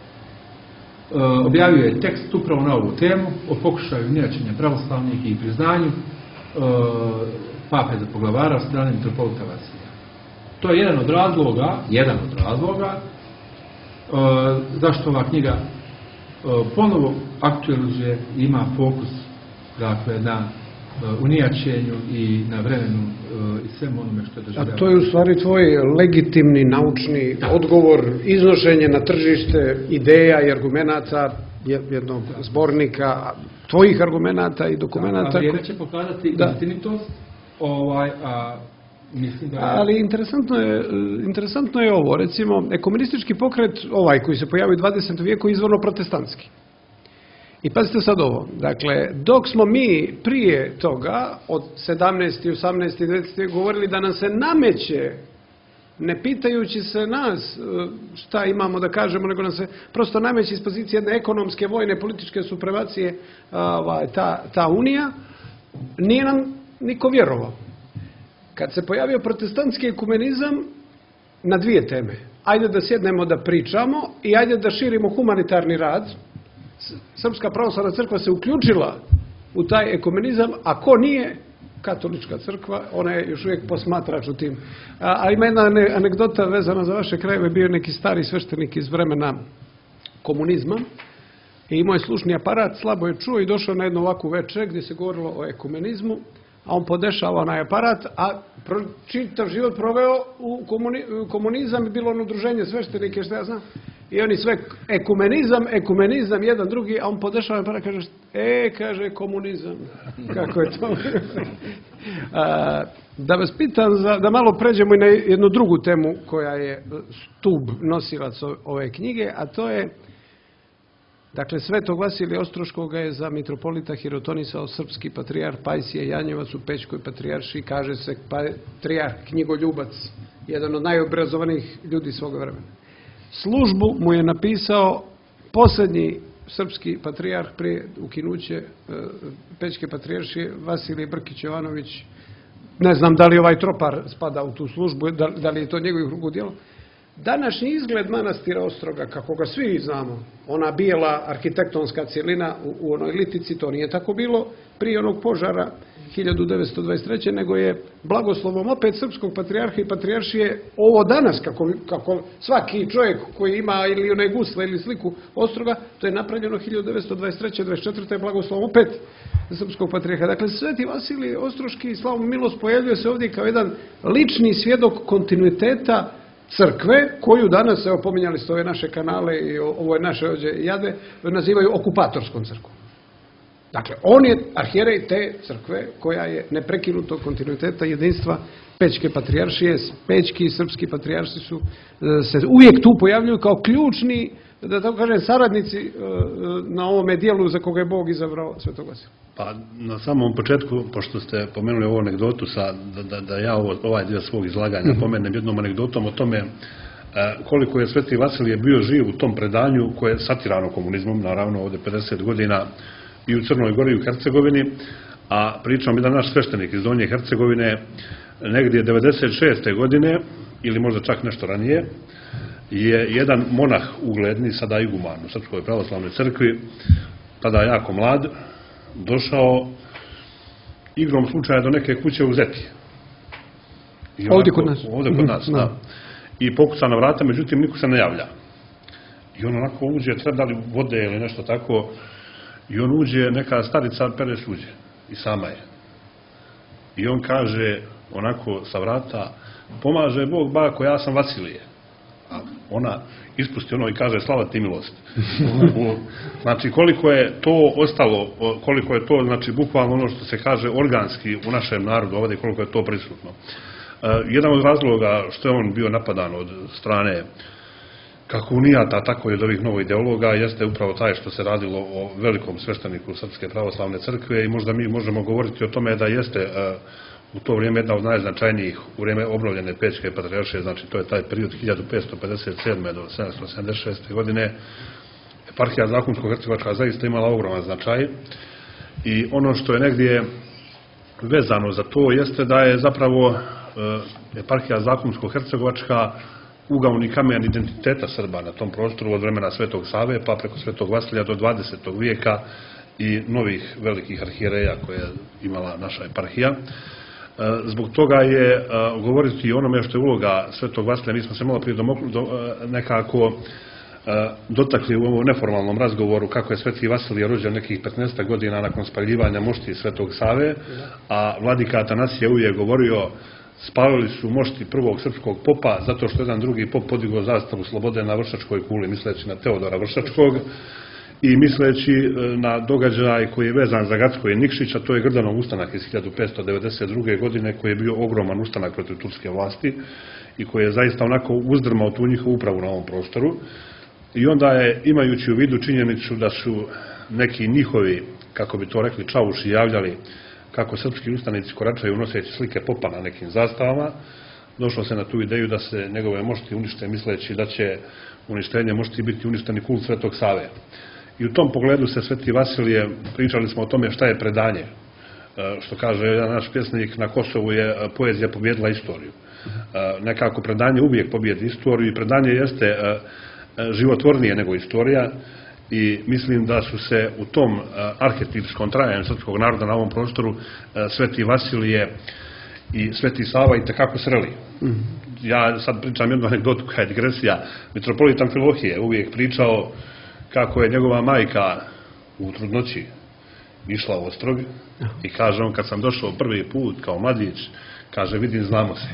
objavio je tekst upravo na ovu temu o pokušaju unijaćenja pravoslavnih i priznanju pape za poglavara od strane mitropolita Vasilija. To je jedan od razloga, jedan od razloga zašto ova knjiga ponovo aktualizuje i ima fokus, dakle, na unijaćenju i na vremenu i svemu onome što je doživljava. A to je u stvari tvoj legitimni naučni da. odgovor, iznošenje na tržište ideja i argumenata jednog zbornika, tvojih argumenata i dokumenata. Da, a vrijeme će pokazati istinitost, ovaj, a mislim da je... Ali interesantno je, interesantno je ovo, recimo, ekumenistički pokret, ovaj koji se pojavio u dvadesetom vijeku, je izvorno protestantski. I pazite sad ovo, dakle, dok smo mi prije toga, od sedamnaesti, osamnaesti, devetnaesti govorili da nam se nameće, ne pitajući se nas šta imamo da kažemo, nego nam se prosto nameće iz pozicije jedne ekonomske, vojne, političke supremacije ta, ta unija, nije nam niko vjerovao. Kad se pojavio protestantski ekumenizam, na dvije teme. Ajde da sjednemo da pričamo i ajde da širimo humanitarni rad. Srpska pravoslavna crkva se uključila u taj ekumenizam, a ko nije, katolička crkva, ona je još uvijek posmatrač u tim. A, a ima jedna anegdota vezana za vaše krajeve, bio je neki stari sveštenik iz vremena komunizma i imao je slušni aparat, slabo je čuo i došao na jednu ovakvu večer gdje se govorilo o ekumenizmu, a on podešava onaj aparat, a čitav život proveo u komuni, komunizam i bilo ono udruženje sveštenike, što ja znam. I oni sve ekumenizam, ekumenizam, jedan drugi, a on podešava aparat, kaže, e, kaže, komunizam. Kako je to? a, da vas pitam, za, da malo pređemo i na jednu drugu temu koja je stub, nosilac ove knjige, a to je, dakle, Svetog Vasilija Ostroškoga je za mitropolita hirotonisao srpski patrijarh Pajsije Janjevac u Pećkoj patrijaršiji, kaže se patrijarh knjigoljubac, jedan od najobrazovanijih ljudi svoga vremena. Službu mu je napisao posljednji srpski patrijarh prije ukinuće Pećke patrijaršije, Vasilij Brkić Jovanović. Ne znam da li ovaj tropar spada u tu službu, da, da li je to njegovih ruku djelo. Današnji izgled manastira Ostroga, kako ga svi znamo, ona bijela arhitektonska cjelina u, u onoj litici, to nije tako bilo prije onog požara hiljadu devetsto dvadeset treće. nego je blagoslovom opet srpskog patrijarha i patrijaršije ovo danas, kako, kako svaki čovjek koji ima ili onaj gusle ili sliku Ostroga, to je napravljeno hiljadu devetsto dvadeset treće. dvadeset četvrte. blagoslovom opet srpskog patrijarha. Dakle, Sveti Vasilij Ostroški, slavu milost, pojavljuje se ovdje kao jedan lični svjedok kontinuiteta crkve, koju danas, evo, pominjali ste ove naše kanale i ovo je naše ovdje jade, nazivaju okupatorskom crkvom. Dakle, on je arhijerej te crkve koja je neprekinutog kontinuiteta jedinstva Pećke patrijaršije. Pećki i srpski patrijarši su se uvijek tu pojavljuju kao ključni, da tako kažem, saradnici na ovome dijelu za koga je Bog izabrao Svetog Vasilija. Pa na samom početku, pošto ste pomenuli ovu anegdotu, sa, da, da, da ja ovo, ovaj dio svog izlaganja pomenem jednom anegdotom o tome koliko je Sveti Vasilije bio živ u tom predanju koje je satirano komunizmom, naravno ovdje pedeset godina i u Crnoj Gori i u Hercegovini, a pričam jedan naš sveštenik iz Donje Hercegovine, negdje devedeset šeste. godine, ili možda čak nešto ranije, je jedan monah ugledni, sada iguman u Srpskoj pravoslavnoj crkvi, tada jako mlad, došao igrom slučaja do neke kuće u Zeti. I onako, ovdje kod nas. Ovdje kod nas, mm, da. I pokuca na vrata, međutim niko se ne javlja. I on onako uđe, treba li vode ili nešto tako, i on uđe, neka starica pere suđe. I sama je. I on kaže, onako sa vrata, pomaže Bog bako, ja sam Vasilije. A ona ispusti ono i kaže slava ti milost. Znači koliko je to ostalo, koliko je to znači bukvalno ono što se kaže organski u našem narodu ovdje, koliko je to prisutno. Jedan od razloga što je on bio napadan od strane kako unijata, tako i od ovih novoideologa, jeste upravo taj što se radilo o velikom svešteniku Srpske pravoslavne crkve i možda mi možemo govoriti o tome da jeste u to vrijeme jedna od najznačajnijih u vrijeme obnovljene Pećke patrijaršije, znači to je taj period hiljadu petsto pedeset sedme do sedamsto sedamdeset šeste godine, eparhija Zakonsko-hercegovačka zaista imala ogroman značaj i ono što je negdje vezano za to jeste da je zapravo eparhija Zakonsko-hercegovačka ugaoni kamen identiteta Srba na tom prostoru od vremena Svetog Save pa preko Svetog Vasilija do dvadesetog vijeka i novih velikih arhijereja koje je imala naša eparhija. Zbog toga je govoriti o onome što je uloga Svetog Vasilija, mi smo se malo prije nekako dotakli u ovom neformalnom razgovoru kako je Sveti Vasilije rođen nekih petnaest godina nakon spaljivanja mošti Svetog Save, a vladika Atanasije uvijek govorio spalili su mošti prvog srpskog popa zato što jedan drugi pop podigao zastavu slobode na Vršačkoj kuli, misleći na Teodora Vršačkog i misleći na događaj koji je vezan za Gacko i Nikšića, to je Grdanov ustanak iz hiljadu petsto devedeset druge godine koji je bio ogroman ustanak protiv turske vlasti i koji je zaista onako uzdrmao tu njihovu upravu na ovom prostoru. I onda je, imajući u vidu činjenicu da su neki njihovi, kako bi to rekli, čavuši javljali kako srpski ustanici koračaju noseći slike popa na nekim zastavama, došlo se na tu ideju da se njegove mošti unište misleći da će uništenje mošti biti uništeni kult Svetog Save. I u tom pogledu se Sveti Vasilije, pričali smo o tome šta je predanje. Što kaže jedan naš pjesnik, na Kosovu je poezija pobjedila istoriju. Nekako predanje uvijek pobjedi istoriju i predanje jeste životvornije nego istorija i mislim da su se u tom arhetipskom trajanju srpskog naroda na ovom prostoru Sveti Vasilije i Sveti Sava i tekako sreli. Ja sad pričam jednu anegdotu koja je digresija. Mitropolit Amfilohije uvijek pričao kako je njegova majka u trudnoći išla u Ostrog i kaže on kad sam došao prvi put kao mladić, kaže vidim znamo se.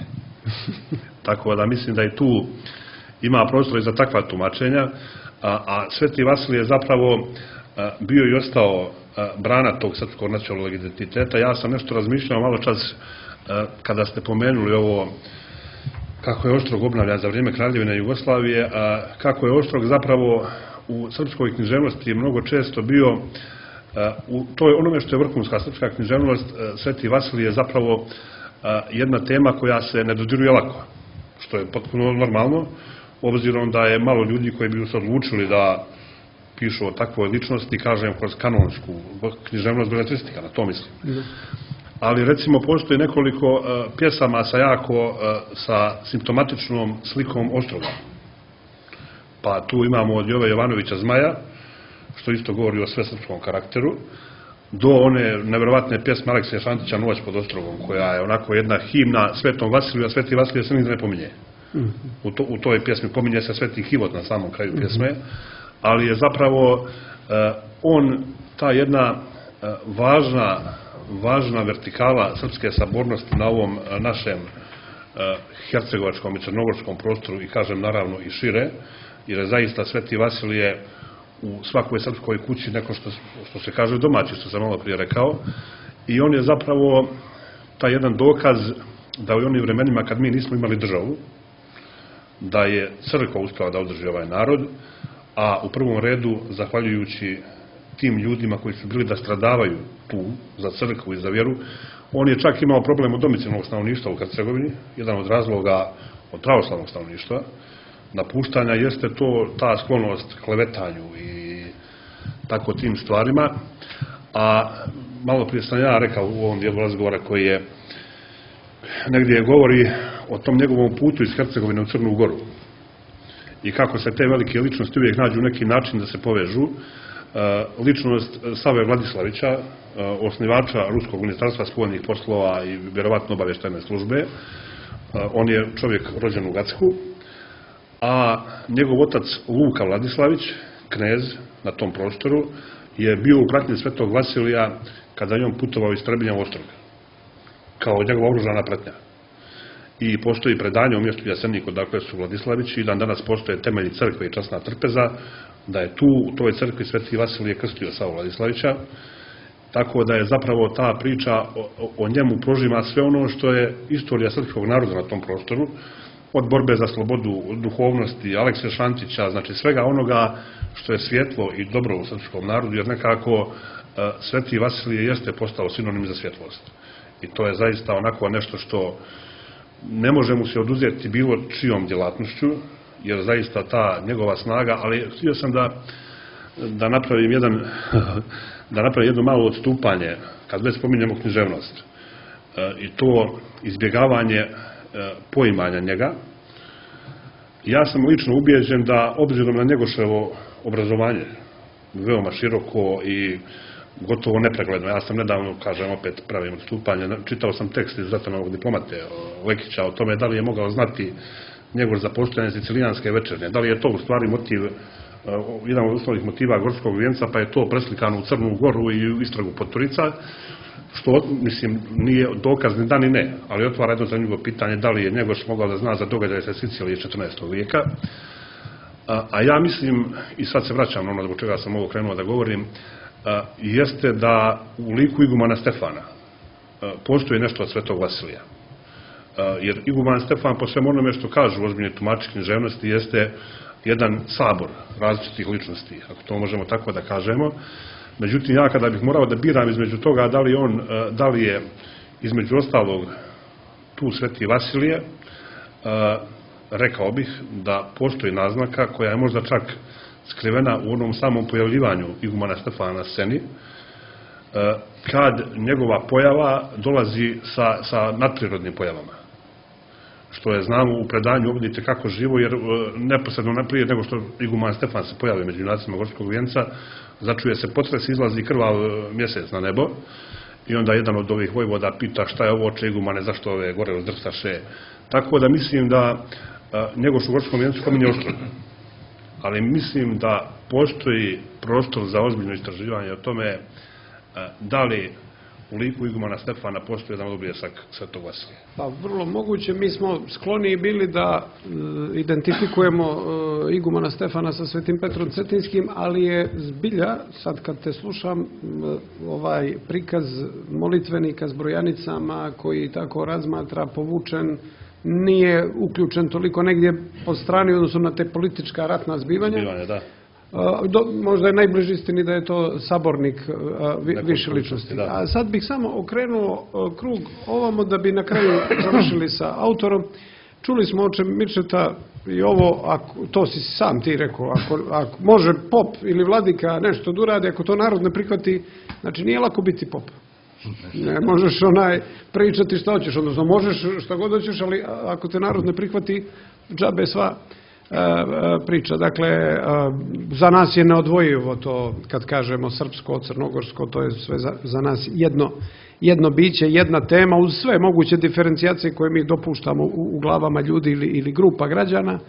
Tako da mislim da i tu ima prostora i za takva tumačenja, a, a Sveti Vasilije je zapravo a, bio i ostao a, brana tog srpskog nacionalnog identiteta. Ja sam nešto razmišljao malo čas a, kada ste pomenuli ovo kako je Ostrog obnavljan za vrijeme Kraljevine Jugoslavije, a kako je Ostrog zapravo u srpskoj književnosti je mnogo često bio uh, u toj onome što je vrhunska srpska književnost. uh, Sveti Vasilije je zapravo uh, jedna tema koja se ne dodiruje lako, što je potpuno normalno, obzirom da je malo ljudi koji bi se odlučili da pišu o takvoj ličnosti, kažem, kroz kanonsku književnost beletristika, na to mislim. Mm. Ali recimo postoji nekoliko uh, pjesama sa jako, uh, sa simptomatičnom slikom Ostroga. Pa tu imamo od Jove Jovanovića Zmaja, što isto govori o svesrpskom karakteru, do one nevjerovatne pjesme Aleksija Šantića Noć pod Ostrogom, koja je onako jedna himna Svetom Vasiliju, a Sveti Vasilije se nigdje ne pominje. U, to, u toj pjesmi pominje se Sveti Hivot na samom kraju pjesme, ali je zapravo uh, on ta jedna uh, važna, važna vertikala srpske sabornosti na ovom uh, našem uh, hercegovačkom i crnogorskom prostoru i kažem naravno i šire, jer je zaista Sveti Vasilije u svakoj srpskoj kući neko što, što se kaže domaći, što sam malo prije rekao, i on je zapravo taj jedan dokaz da u onim vremenima kad mi nismo imali državu, da je crkva uspjela da održi ovaj narod, a u prvom redu, zahvaljujući tim ljudima koji su bili da stradavaju tu za crkvu i za vjeru, on je čak imao problem od domicilnog stanovništva u Hercegovini, jedan od razloga od pravoslavnog stanovništva, napuštanja jeste to ta sklonost klevetanju i tako tim stvarima, a malo prije sam ja rekao u ovom dijelu razgovora koji je negdje govori o tom njegovom putu iz Hercegovine u Crnu Goru i kako se te velike ličnosti uvijek nađu neki način da se povežu. Ličnost Save Vladislavića, osnivača Ruskog ministarstva spoljnih poslova i vjerovatno obavještajne službe, on je čovjek rođen u Gacku, a njegov otac Luka Vladislavić, knez na tom prostoru, je bio u pratnji Svetog Vasilija kada je on putovao iz Trebinja u Ostrog, kao njegova oružana pratnja. i postoji predanje u mjestu Jasenik odakle su Vladislavići i dan danas postoje temelji crkve i časna trpeza, da je tu u toj crkvi Sveti Vasilije krstio Savu Vladislavića, tako da je zapravo ta priča o, o njemu prožima sve ono što je istorija srpskog naroda na tom prostoru, od borbe za slobodu, duhovnosti, Alekse Šantića, znači svega onoga što je svjetlo i dobro u srpskom narodu, jer nekako e, Sveti Vasilije jeste postao sinonim za svjetlost. I to je zaista onako nešto što ne može mu se oduzeti bilo čijom djelatnošću, jer zaista ta njegova snaga, ali htio sam da, da napravim jedan, da napravim jedno malo odstupanje, kad već spominjemo književnost, e, i to izbjegavanje e, poimanja njega. Ja sam lično ubijeđen da, obzirom na njegoševo obrazovanje, veoma široko i gotovo nepregledno. Ja sam nedavno, kažem, opet pravim odstupanje, čitao sam tekst iz Zatanovog diplomate Lekića o tome da li je mogao znati njegov za postojanje sicilijanske večernje. Da li je to u stvari motiv, jedan od osnovnih motiva Gorskog vijenca, pa je to preslikano u Crnu Goru i u istragu Poturica, što, mislim, nije dokaz ni da ni ne, ali otvara jedno zanimljivo pitanje da li je Njegoš mogao da zna za događaje sa Sicilije četrnaestog vijeka. A, a ja mislim, i sad se vraćam na ono zbog čega sam ovo krenuo da govorim, a, jeste da u liku igumana Stefana a, postoji nešto od Svetog Vasilija. A, jer iguman Stefan, po svem onome što kažu ozbiljni tumači književnosti, jeste jedan sabor različitih ličnosti, ako to možemo tako da kažemo. Međutim, ja kada bih morao da biram između toga da li on, da li je između ostalog tu Sveti Vasilije, rekao bih da postoji naznaka koja je možda čak skrivena u onom samom pojavljivanju igumana Stefana na sceni, kad njegova pojava dolazi sa, sa nadprirodnim pojavama. Što je, znamo, u predanju ovdje itekako živo, jer neposredno naprije nego što iguman Stefan se pojavi među junacima Gorskog vijenca, začuje se potres, izlazi krvav mjesec na nebo i onda jedan od ovih vojvoda pita šta je ovo, oče igumane, zašto ove gore uzdrsaše. Tako da mislim da Njegoš u Gorskom vijencu spominje Oštro, ali mislim da postoji prostor za ozbiljno istraživanje o tome da li u liku igumana Stefana postoji jedan odbljesak Svetog Vasilija. Pa vrlo moguće, mi smo skloni bili da e, identifikujemo e, igumana Stefana sa Svetim Petrom Cetinskim, ali je zbilja, sad kad te slušam, e, ovaj prikaz molitvenika s brojanicama koji tako razmatra, povučen, nije uključen toliko negdje po strani odnosno na te politička ratna zbivanja. Zbivanja, da. Do, možda je najbliži istini da je to sabornik vi, više ličnosti. Da. A sad bih samo okrenuo krug ovamo da bi na kraju završili sa autorom. Čuli smo oče Mirčeta i ovo, ako, to si sam ti rekao, ako, ako može pop ili vladika nešto da uradi, ako to narod ne prihvati, znači nije lako biti pop. Ne možeš onaj pričati što hoćeš, odnosno možeš što god hoćeš, ali ako te narod ne prihvati, džabe sva priča. Dakle, za nas je neodvojivo to, kad kažemo srpsko, crnogorsko, to je sve za, za nas jedno, jedno biće, jedna tema, uz sve moguće diferencijacije koje mi dopuštamo u, u glavama ljudi ili, ili grupa građana.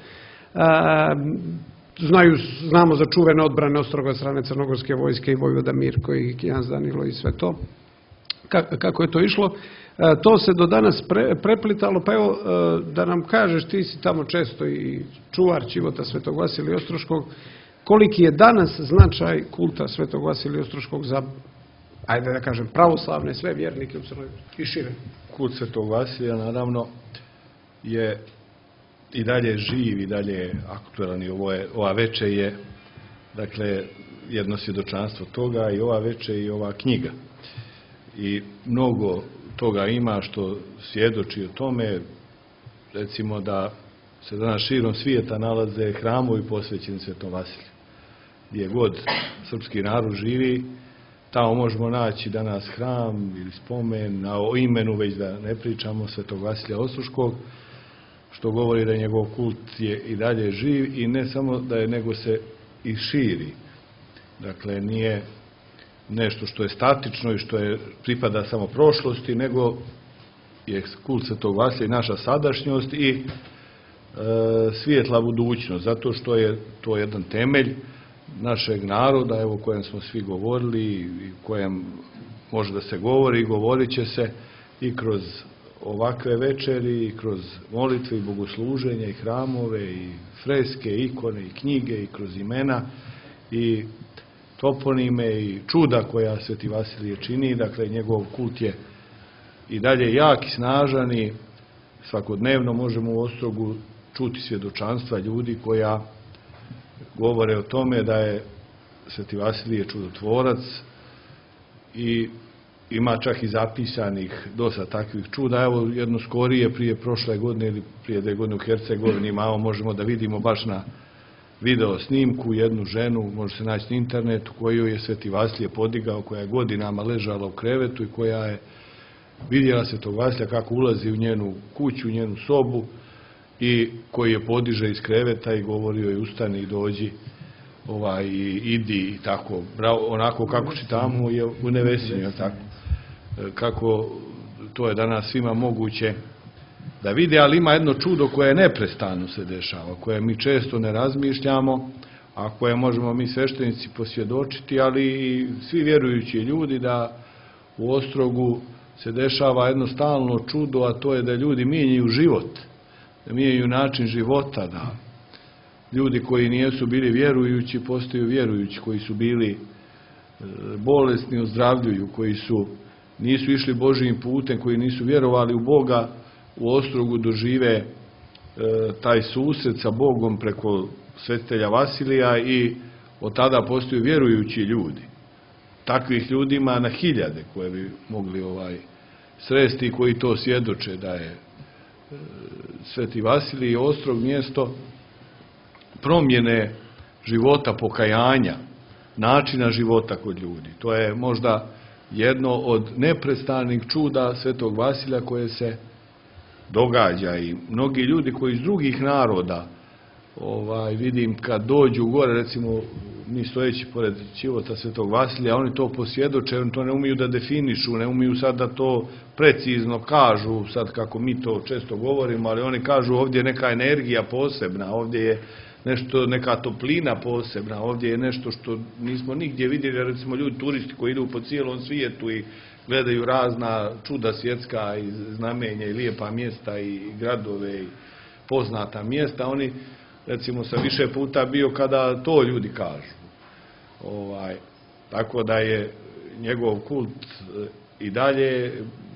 Znaju, znamo za čuvene odbrane Ostroga strane crnogorske vojske i vojvoda Mirko i Kijans Danilo i sve to. Kako je to išlo? To se do danas pre, preplitalo, pa evo da nam kažeš, ti si tamo često i čuvar čivota Svetog Vasilija Ostroškog, koliki je danas značaj kulta Svetog Vasilija Ostroškog za, ajde da kažem, pravoslavne sve vjernike u Crnoj Gori i šire? Kult Svetog Vasilija naravno je i dalje živ, i dalje aktualan, i ovo je, ova veče je, dakle, jedno svjedočanstvo toga, i ova veče i ova knjiga. I mnogo toga ima što svjedoči o tome, recimo da se danas širom svijeta nalaze hramovi posvećeni Svetom Vasiliju. Gdje god srpski narod živi, tamo možemo naći danas hram ili spomen, a o imenu već da ne pričamo, Svetog Vasilija Ostroškog, što govori da njegov kult je i dalje živ, i ne samo da je, nego se i širi. Dakle, nije nešto što je statično i što je pripada samo prošlosti, nego je kult Svetog Vasilija naša sadašnjost i e, svijetla budućnost, zato što je to jedan temelj našeg naroda, evo, o kojem smo svi govorili i kojem može da se govori i govorit će se i kroz ovakve večeri i kroz molitve i bogosluženja i hramove i freske, ikone i knjige i kroz imena i toponime i čuda koja Sveti Vasilije čini. Dakle, njegov kult je i dalje jak i snažan i svakodnevno možemo u Ostrogu čuti svjedočanstva ljudi koja govore o tome da je Sveti Vasilije čudotvorac i ima čak i zapisanih dosta takvih čuda. Evo jedno skorije prije prošle godine ili prije dve godine u Hercegovini imamo, možemo da vidimo baš na video snimku jednu ženu, može se naći na internetu, koju je Sveti Vasilije podigao, koja je godinama ležala u krevetu i koja je vidjela Svetog Vasilija kako ulazi u njenu kuću, u njenu sobu i koji je podiže iz kreveta i govorio je ustani i dođi ovaj, i idi i tako, onako kako čitamo je u Nevesinju, tako. Kako to je danas svima moguće da vide, ali ima jedno čudo koje neprestano se dešava, koje mi često ne razmišljamo, a koje možemo mi sveštenici posvjedočiti, ali i svi vjerujući ljudi, da u Ostrogu se dešava jedno stalno čudo, a to je da ljudi mijenjaju život, da mijenjaju način života, da ljudi koji nisu bili vjerujući postaju vjerujući, koji su bili bolesni ozdravljuju, koji su nisu išli Božijim putem, koji nisu vjerovali u Boga, u Ostrogu dožive e, taj susret sa Bogom preko svetitelja Vasilija i od tada postaju vjerujući ljudi. Takvih ljudima na hiljade koje bi mogli ovaj sresti, koji to svjedoče da je e, Sveti Vasilij i Ostrog mjesto promjene života, pokajanja, načina života kod ljudi. To je možda jedno od neprestanih čuda Svetog Vasilija koje se događa i mnogi ljudi koji iz drugih naroda ovaj, vidim kad dođu gore, recimo mi stojeći pored čivota Svetog Vasilija, oni to posvjedoče, oni to ne umiju da definišu, ne umiju sad da to precizno kažu, sad kako mi to često govorimo, ali oni kažu ovdje je neka energija posebna, ovdje je nešto, neka toplina posebna, ovdje je nešto što nismo nigdje vidjeli, recimo ljudi, turisti koji idu po cijelom svijetu i gledaju razna čuda svjetska i znamenja i lijepa mjesta i gradove i poznata mjesta, oni, recimo, sam više puta bio kada to ljudi kažu. Ovaj, tako da je njegov kult i dalje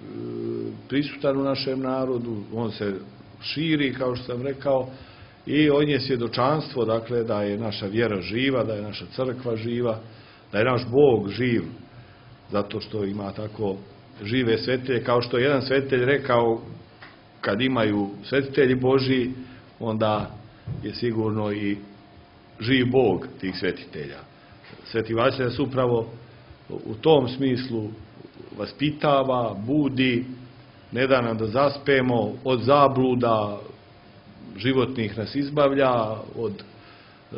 prisutan u našem narodu, on se širi, kao što sam rekao, i on je svjedočanstvo, dakle, da je naša vjera živa, da je naša crkva živa, da je naš Bog živ, zato što ima tako žive svetitelje, kao što je jedan svetitelj rekao, kad imaju svetitelji Božji, onda je sigurno i živ Bog tih svetitelja. Sveti Vasilij se upravo u tom smislu vaspitava, budi, ne da nam da zaspemo, od zabluda životnih nas izbavlja, od e,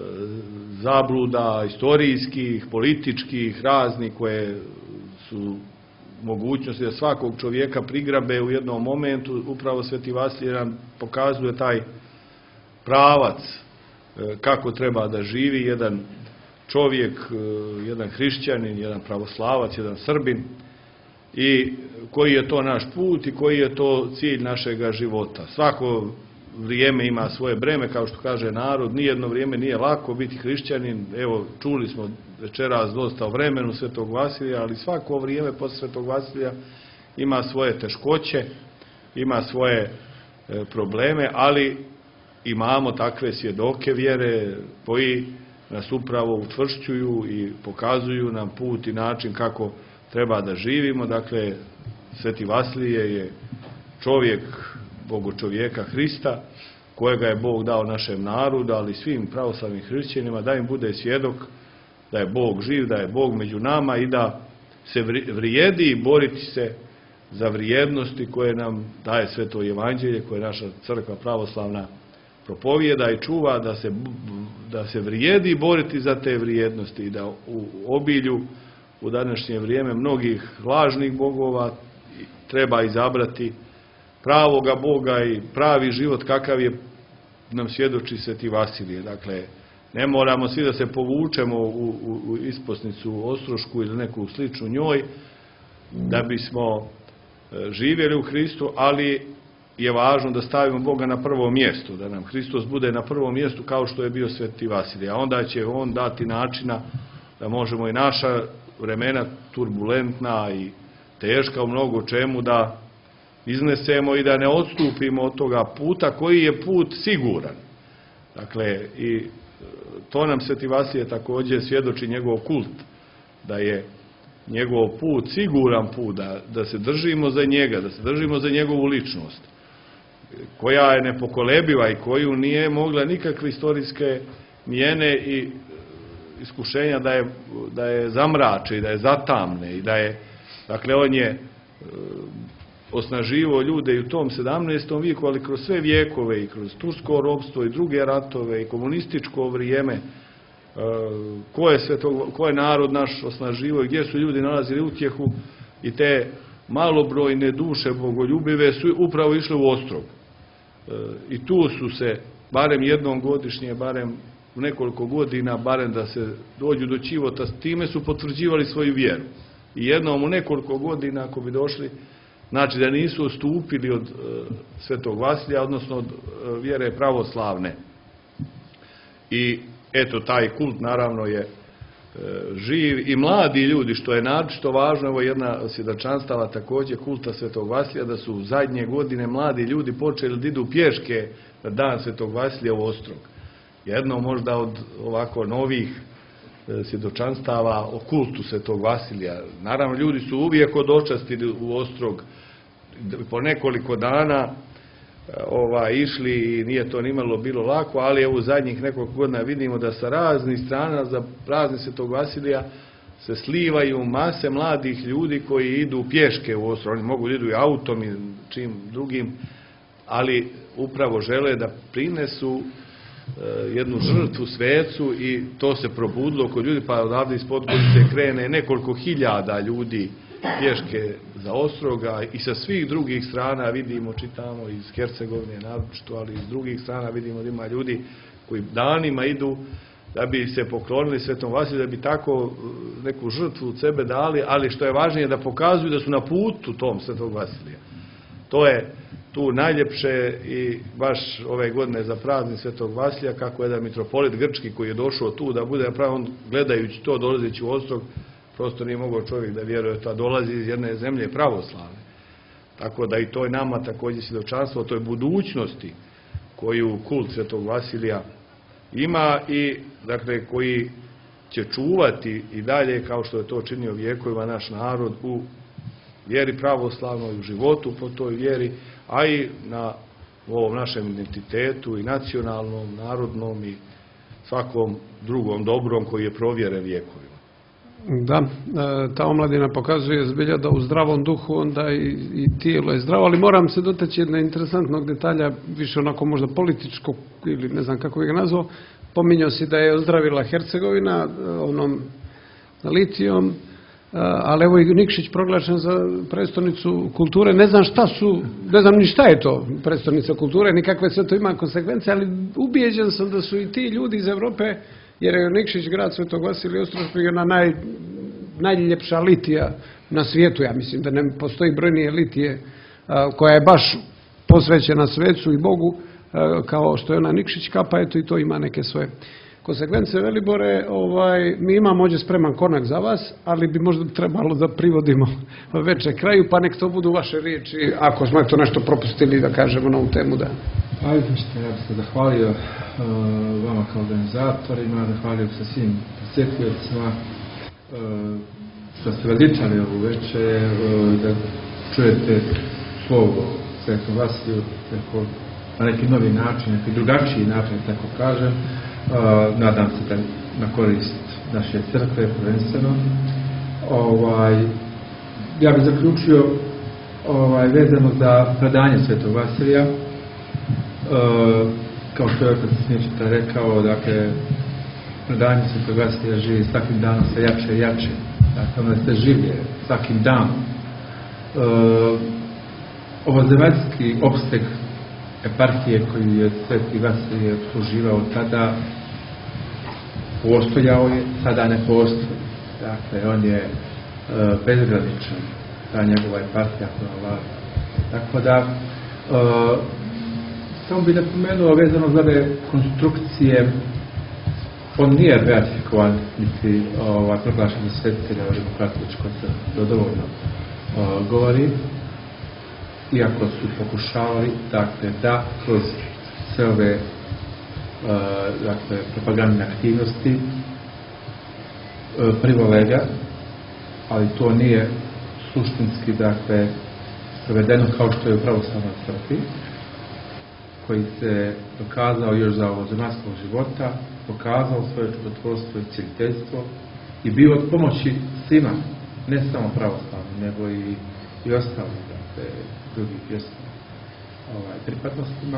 zabluda istorijskih, političkih, raznih, koje su mogućnosti da svakog čovjeka prigrabe u jednom momentu. Upravo Sveti Vasilij nam pokazuje taj pravac e, kako treba da živi jedan čovjek, e, jedan hrišćanin, jedan pravoslavac, jedan Srbin, i koji je to naš put i koji je to cilj našega života. Svako vrijeme ima svoje breme, kao što kaže narod, nijedno vrijeme nije lako biti hrišćanin. Evo, čuli smo večeras dosta o vremenu Svetog Vasilija, ali svako vrijeme posle Svetog Vasilija ima svoje teškoće, ima svoje e, probleme, ali imamo takve svjedoke vjere koji nas upravo utvršćuju i pokazuju nam put i način kako treba da živimo. Dakle, Sveti Vasilije je čovjek, bogočovjeka Hrista, kojega je Bog dao našem narodu, ali svim pravoslavnim hrišćanima, da im bude svjedok da je Bog živ, da je Bog među nama i da se vrijedi boriti se za vrijednosti koje nam daje Sveto Evanđelje, koje naša crkva pravoslavna propovijeda i čuva, da se, da se vrijedi boriti za te vrijednosti i da u obilju u današnje vrijeme mnogih lažnih bogova treba izabrati pravoga Boga i pravi život kakav je nam svjedoči Sveti Vasilije. Dakle, ne moramo svi da se povučemo u, u, u isposnicu ostrošku ili neku sličnu njoj, da bismo živjeli u Hristu, ali je važno da stavimo Boga na prvo mjesto, da nam Hristos bude na prvom mjestu kao što je bio Sveti Vasilij, a onda će on dati načina da možemo i naša vremena turbulentna i teška u mnogo čemu da iznesemo i da ne odstupimo od toga puta koji je put siguran. Dakle, i to nam Sveti Vasilije također svjedoči njegov kult, da je njegov put siguran put, da, da se držimo za njega, da se držimo za njegovu ličnost, koja je nepokolebiva i koju nije mogla nikakve istorijske mijene i iskušenja da je, da je zamrače i da je zatamne i da je, dakle, on je osnaživao ljude i u tom sedamnaestom vijeku, ali kroz sve vijekove i kroz tursko ropstvo i druge ratove i komunističko vrijeme, ko je, sve to, ko je narod naš osnaživao i gdje su ljudi nalazili utjehu, i te malobrojne duše bogoljubive su upravo išle u Ostrog. I tu su se, barem jednom godišnje, barem u nekoliko godina, barem da se dođu do Čivota, s time su potvrđivali svoju vjeru. I jednom u nekoliko godina, ako bi došli, znači da nisu odstupili od uh, Svetog Vasilija, odnosno od uh, vjere pravoslavne. I eto, taj kult naravno je uh, živ i mladi ljudi, što je naročito važno, evo jedna svjedočanstava također kulta Svetog Vasilija, da su u zadnje godine mladi ljudi počeli da idu pješke na dan Svetog Vasilija u Ostrog. Jedno možda od ovako novih svjedočanstava o kultu Svetog Vasilija. Naravno, ljudi su uvijek odočastili u Ostrog, po nekoliko dana ova, išli i nije to nimalo bilo lako, ali evo u zadnjih nekoliko godina vidimo da sa raznih strana za praznik Svetog Vasilija se slivaju mase mladih ljudi koji idu pješke u Ostrog. Oni mogu da idu i autom i čim drugim, ali upravo žele da prinesu jednu žrtvu svecu i to se probudilo kod ljudi, pa odavde iz Podgorice krene nekoliko hiljada ljudi pješke za Ostroga i sa svih drugih strana vidimo, čitamo iz Hercegovine naročito, ali iz drugih strana vidimo da ima ljudi koji danima idu da bi se poklonili Svetom Vasiliju, da bi tako neku žrtvu od sebe dali, ali što je važnije da pokazuju da su na putu tom Svetog Vasilija. To je tu najljepše i baš ove godine za praznik Svetog Vasilija, kako jedan mitropolit grčki koji je došao tu da bude napravo, on gledajući to, dolazeći u Ostrog, prosto nije mogao čovjek da vjeruje da dolazi iz jedne zemlje pravoslavne. Tako da i to je nama također svjedočanstvo o toj budućnosti koju kult Svetog Vasilija ima i, dakle, koji će čuvati i dalje, kao što je to činio vijekovima naš narod, u vjeri pravoslavnoj, u životu po toj vjeri, a i na ovom našem identitetu i nacionalnom, narodnom i svakom drugom dobrom koji je provjeren vijekovima. Da, ta omladina pokazuje zbilja da u zdravom duhu onda i, i tijelo je zdravo, ali moram se dotaći jednog interesantnog detalja, više onako možda političkog ili ne znam kako bih ga nazvao. Pominjao si da je ozdravila Hercegovina onom litijom, ali evo i Nikšić proglašen za prestolnicu kulture. Ne znam šta su, ne znam ni šta je to prestolnica kulture, nikakve sve to ima konsekvence, ali ubijeđen sam da su i ti ljudi iz Evrope, jer je Nikšić, grad Svetog Vasilija Ostroškog, jedna naj, najljepša litija na svijetu. Ja mislim da ne postoji brojnije litije a, koja je baš posvećena svecu i Bogu, a, kao što je ona Nikšić kapa, eto i to ima neke svoje konsekvence. Velibore, ovaj, mi imamo ovdje spreman konak za vas, ali bi možda trebalo da privodimo veče kraju, pa nek to budu vaše riječi, ako smo to nešto propustili da kažemo na ovu temu. Da. Ajde, što ja bih se zahvalio uh, vama kao organizatorima, zahvalio se svim posjetiocima uh, što ste veličali ovu večer, uh, da čujete slovo Svetom Vasiliju na neki novi način, neki drugačiji način, tako kažem. Uh, nadam se da na korist naše crkve prvenstveno. Ovaj, ja bih zaključio ovaj, vezano za predanje Svetog Vasilija. Uh, kao što je Krstničita rekao, dakle, predanje Svetog Vasilija živi svakim danom sve jače i jače. Dakle, ono se življe svakim danom. Uh, ovozemaljski opsteg eparhije koju je Sveti Vasilij obsluživao tada postojao je, sada ne postoji. Dakle, on je uh, bezgraničan. ta njegova je partija koja vlada. Tako da, e, samo bih napomenuo vezano za ove konstrukcije, on nije beatifikovan, niti ovaj, proglašen za svetitelja u Rimokatoličkoj crkvi, to dovoljno uh, govori, iako su pokušavali dakle, da kroz sve ove uh, dakle, propagandne aktivnosti uh, privole ga, ali to nije suštinski dakle, provedeno kao što je u pravoslavnoj crkvi, koji se dokazao još za ovozemaljskog života, pokazao svoje čudotvorstvo i cijeliteljstvo i bio od pomoći svima, ne samo pravoslavnim, nego i, i ostalim, dakle, drugih vjerskim ovaj, pripadnostima.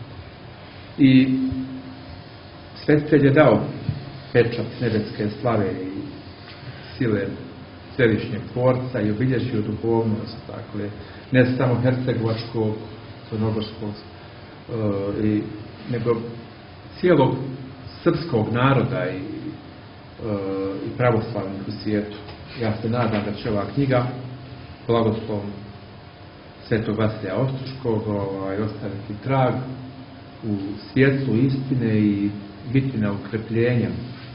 I svetitelj je dao pečat nebeske slave i sile središnjeg tvorca i obilježio duhovnost, dakle, ne samo hercegovačkog, crnogorskog, uh, i, nego cijelog srpskog naroda i, uh, i pravoslavnih u svijetu. Ja se nadam da će ova knjiga blagoslovom svetog Vasilija Ostroškog ovaj, ostaviti trag u svjetlu istine i biti na ukrepljenjem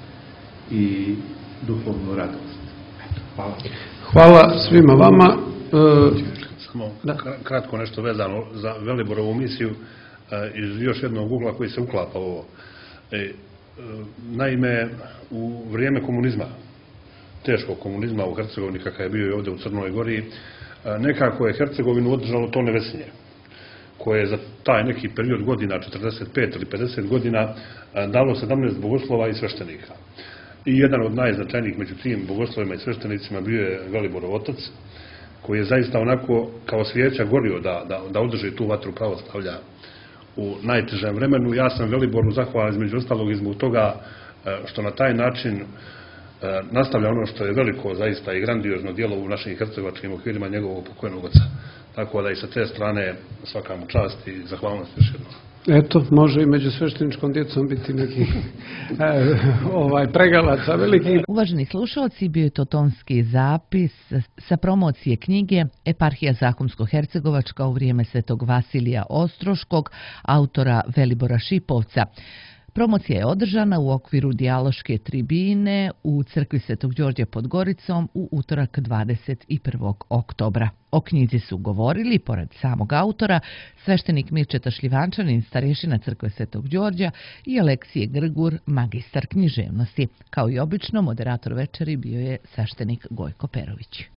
i duhovnu radost. Hvala. Hvala svima vama. E, Samo da. Kratko nešto vezano za Veliborovu misiju iz još jednog ugla koji se uklapa u ovo. E, naime, u vrijeme komunizma, teškog komunizma u Hercegovini, kakav je bio i ovdje u Crnoj Gori, nekako je Hercegovinu održalo to nevesinje, koje je za taj neki period godina, četrdeset pet ili pedeset godina, dalo sedamnaest bogoslova i sveštenika. I jedan od najznačajnijih među tim bogoslovima i sveštenicima bio je Veliborov otac, koji je zaista onako kao svijeća gorio da, da, da održi tu vatru pravoslavlja u najtežem vremenu. Ja sam Veliboru zahvalan između ostalog i zbog toga što na taj način nastavlja ono što je veliko zaista i grandiozno djelo u našim hercegovačkim okvirima njegovog pokojnog oca. Tako da i sa te strane svaka mu čast i zahvalnost još jednom. Eto, može i među svešteničkom djecom biti neki e, ovaj, pregalaca veliki. Uvaženi slušalci, bio je to tonski zapis sa promocije knjige Eparhija Zahumsko-Hercegovačka u vrijeme svetog Vasilija Ostroškog, autora Velibora Šipovca. Promocija je održana u okviru dijaloške tribine u crkvi Svetog Đorđa pod Goricom u utorak dvadeset prvog oktobra. O knjizi su govorili, pored samog autora, sveštenik Mirčeta Šljivančanin, starješina crkve Svetog Đorđa i Aleksije Grgur, magistar književnosti. Kao i obično, moderator večeri bio je sveštenik Gojko Perović.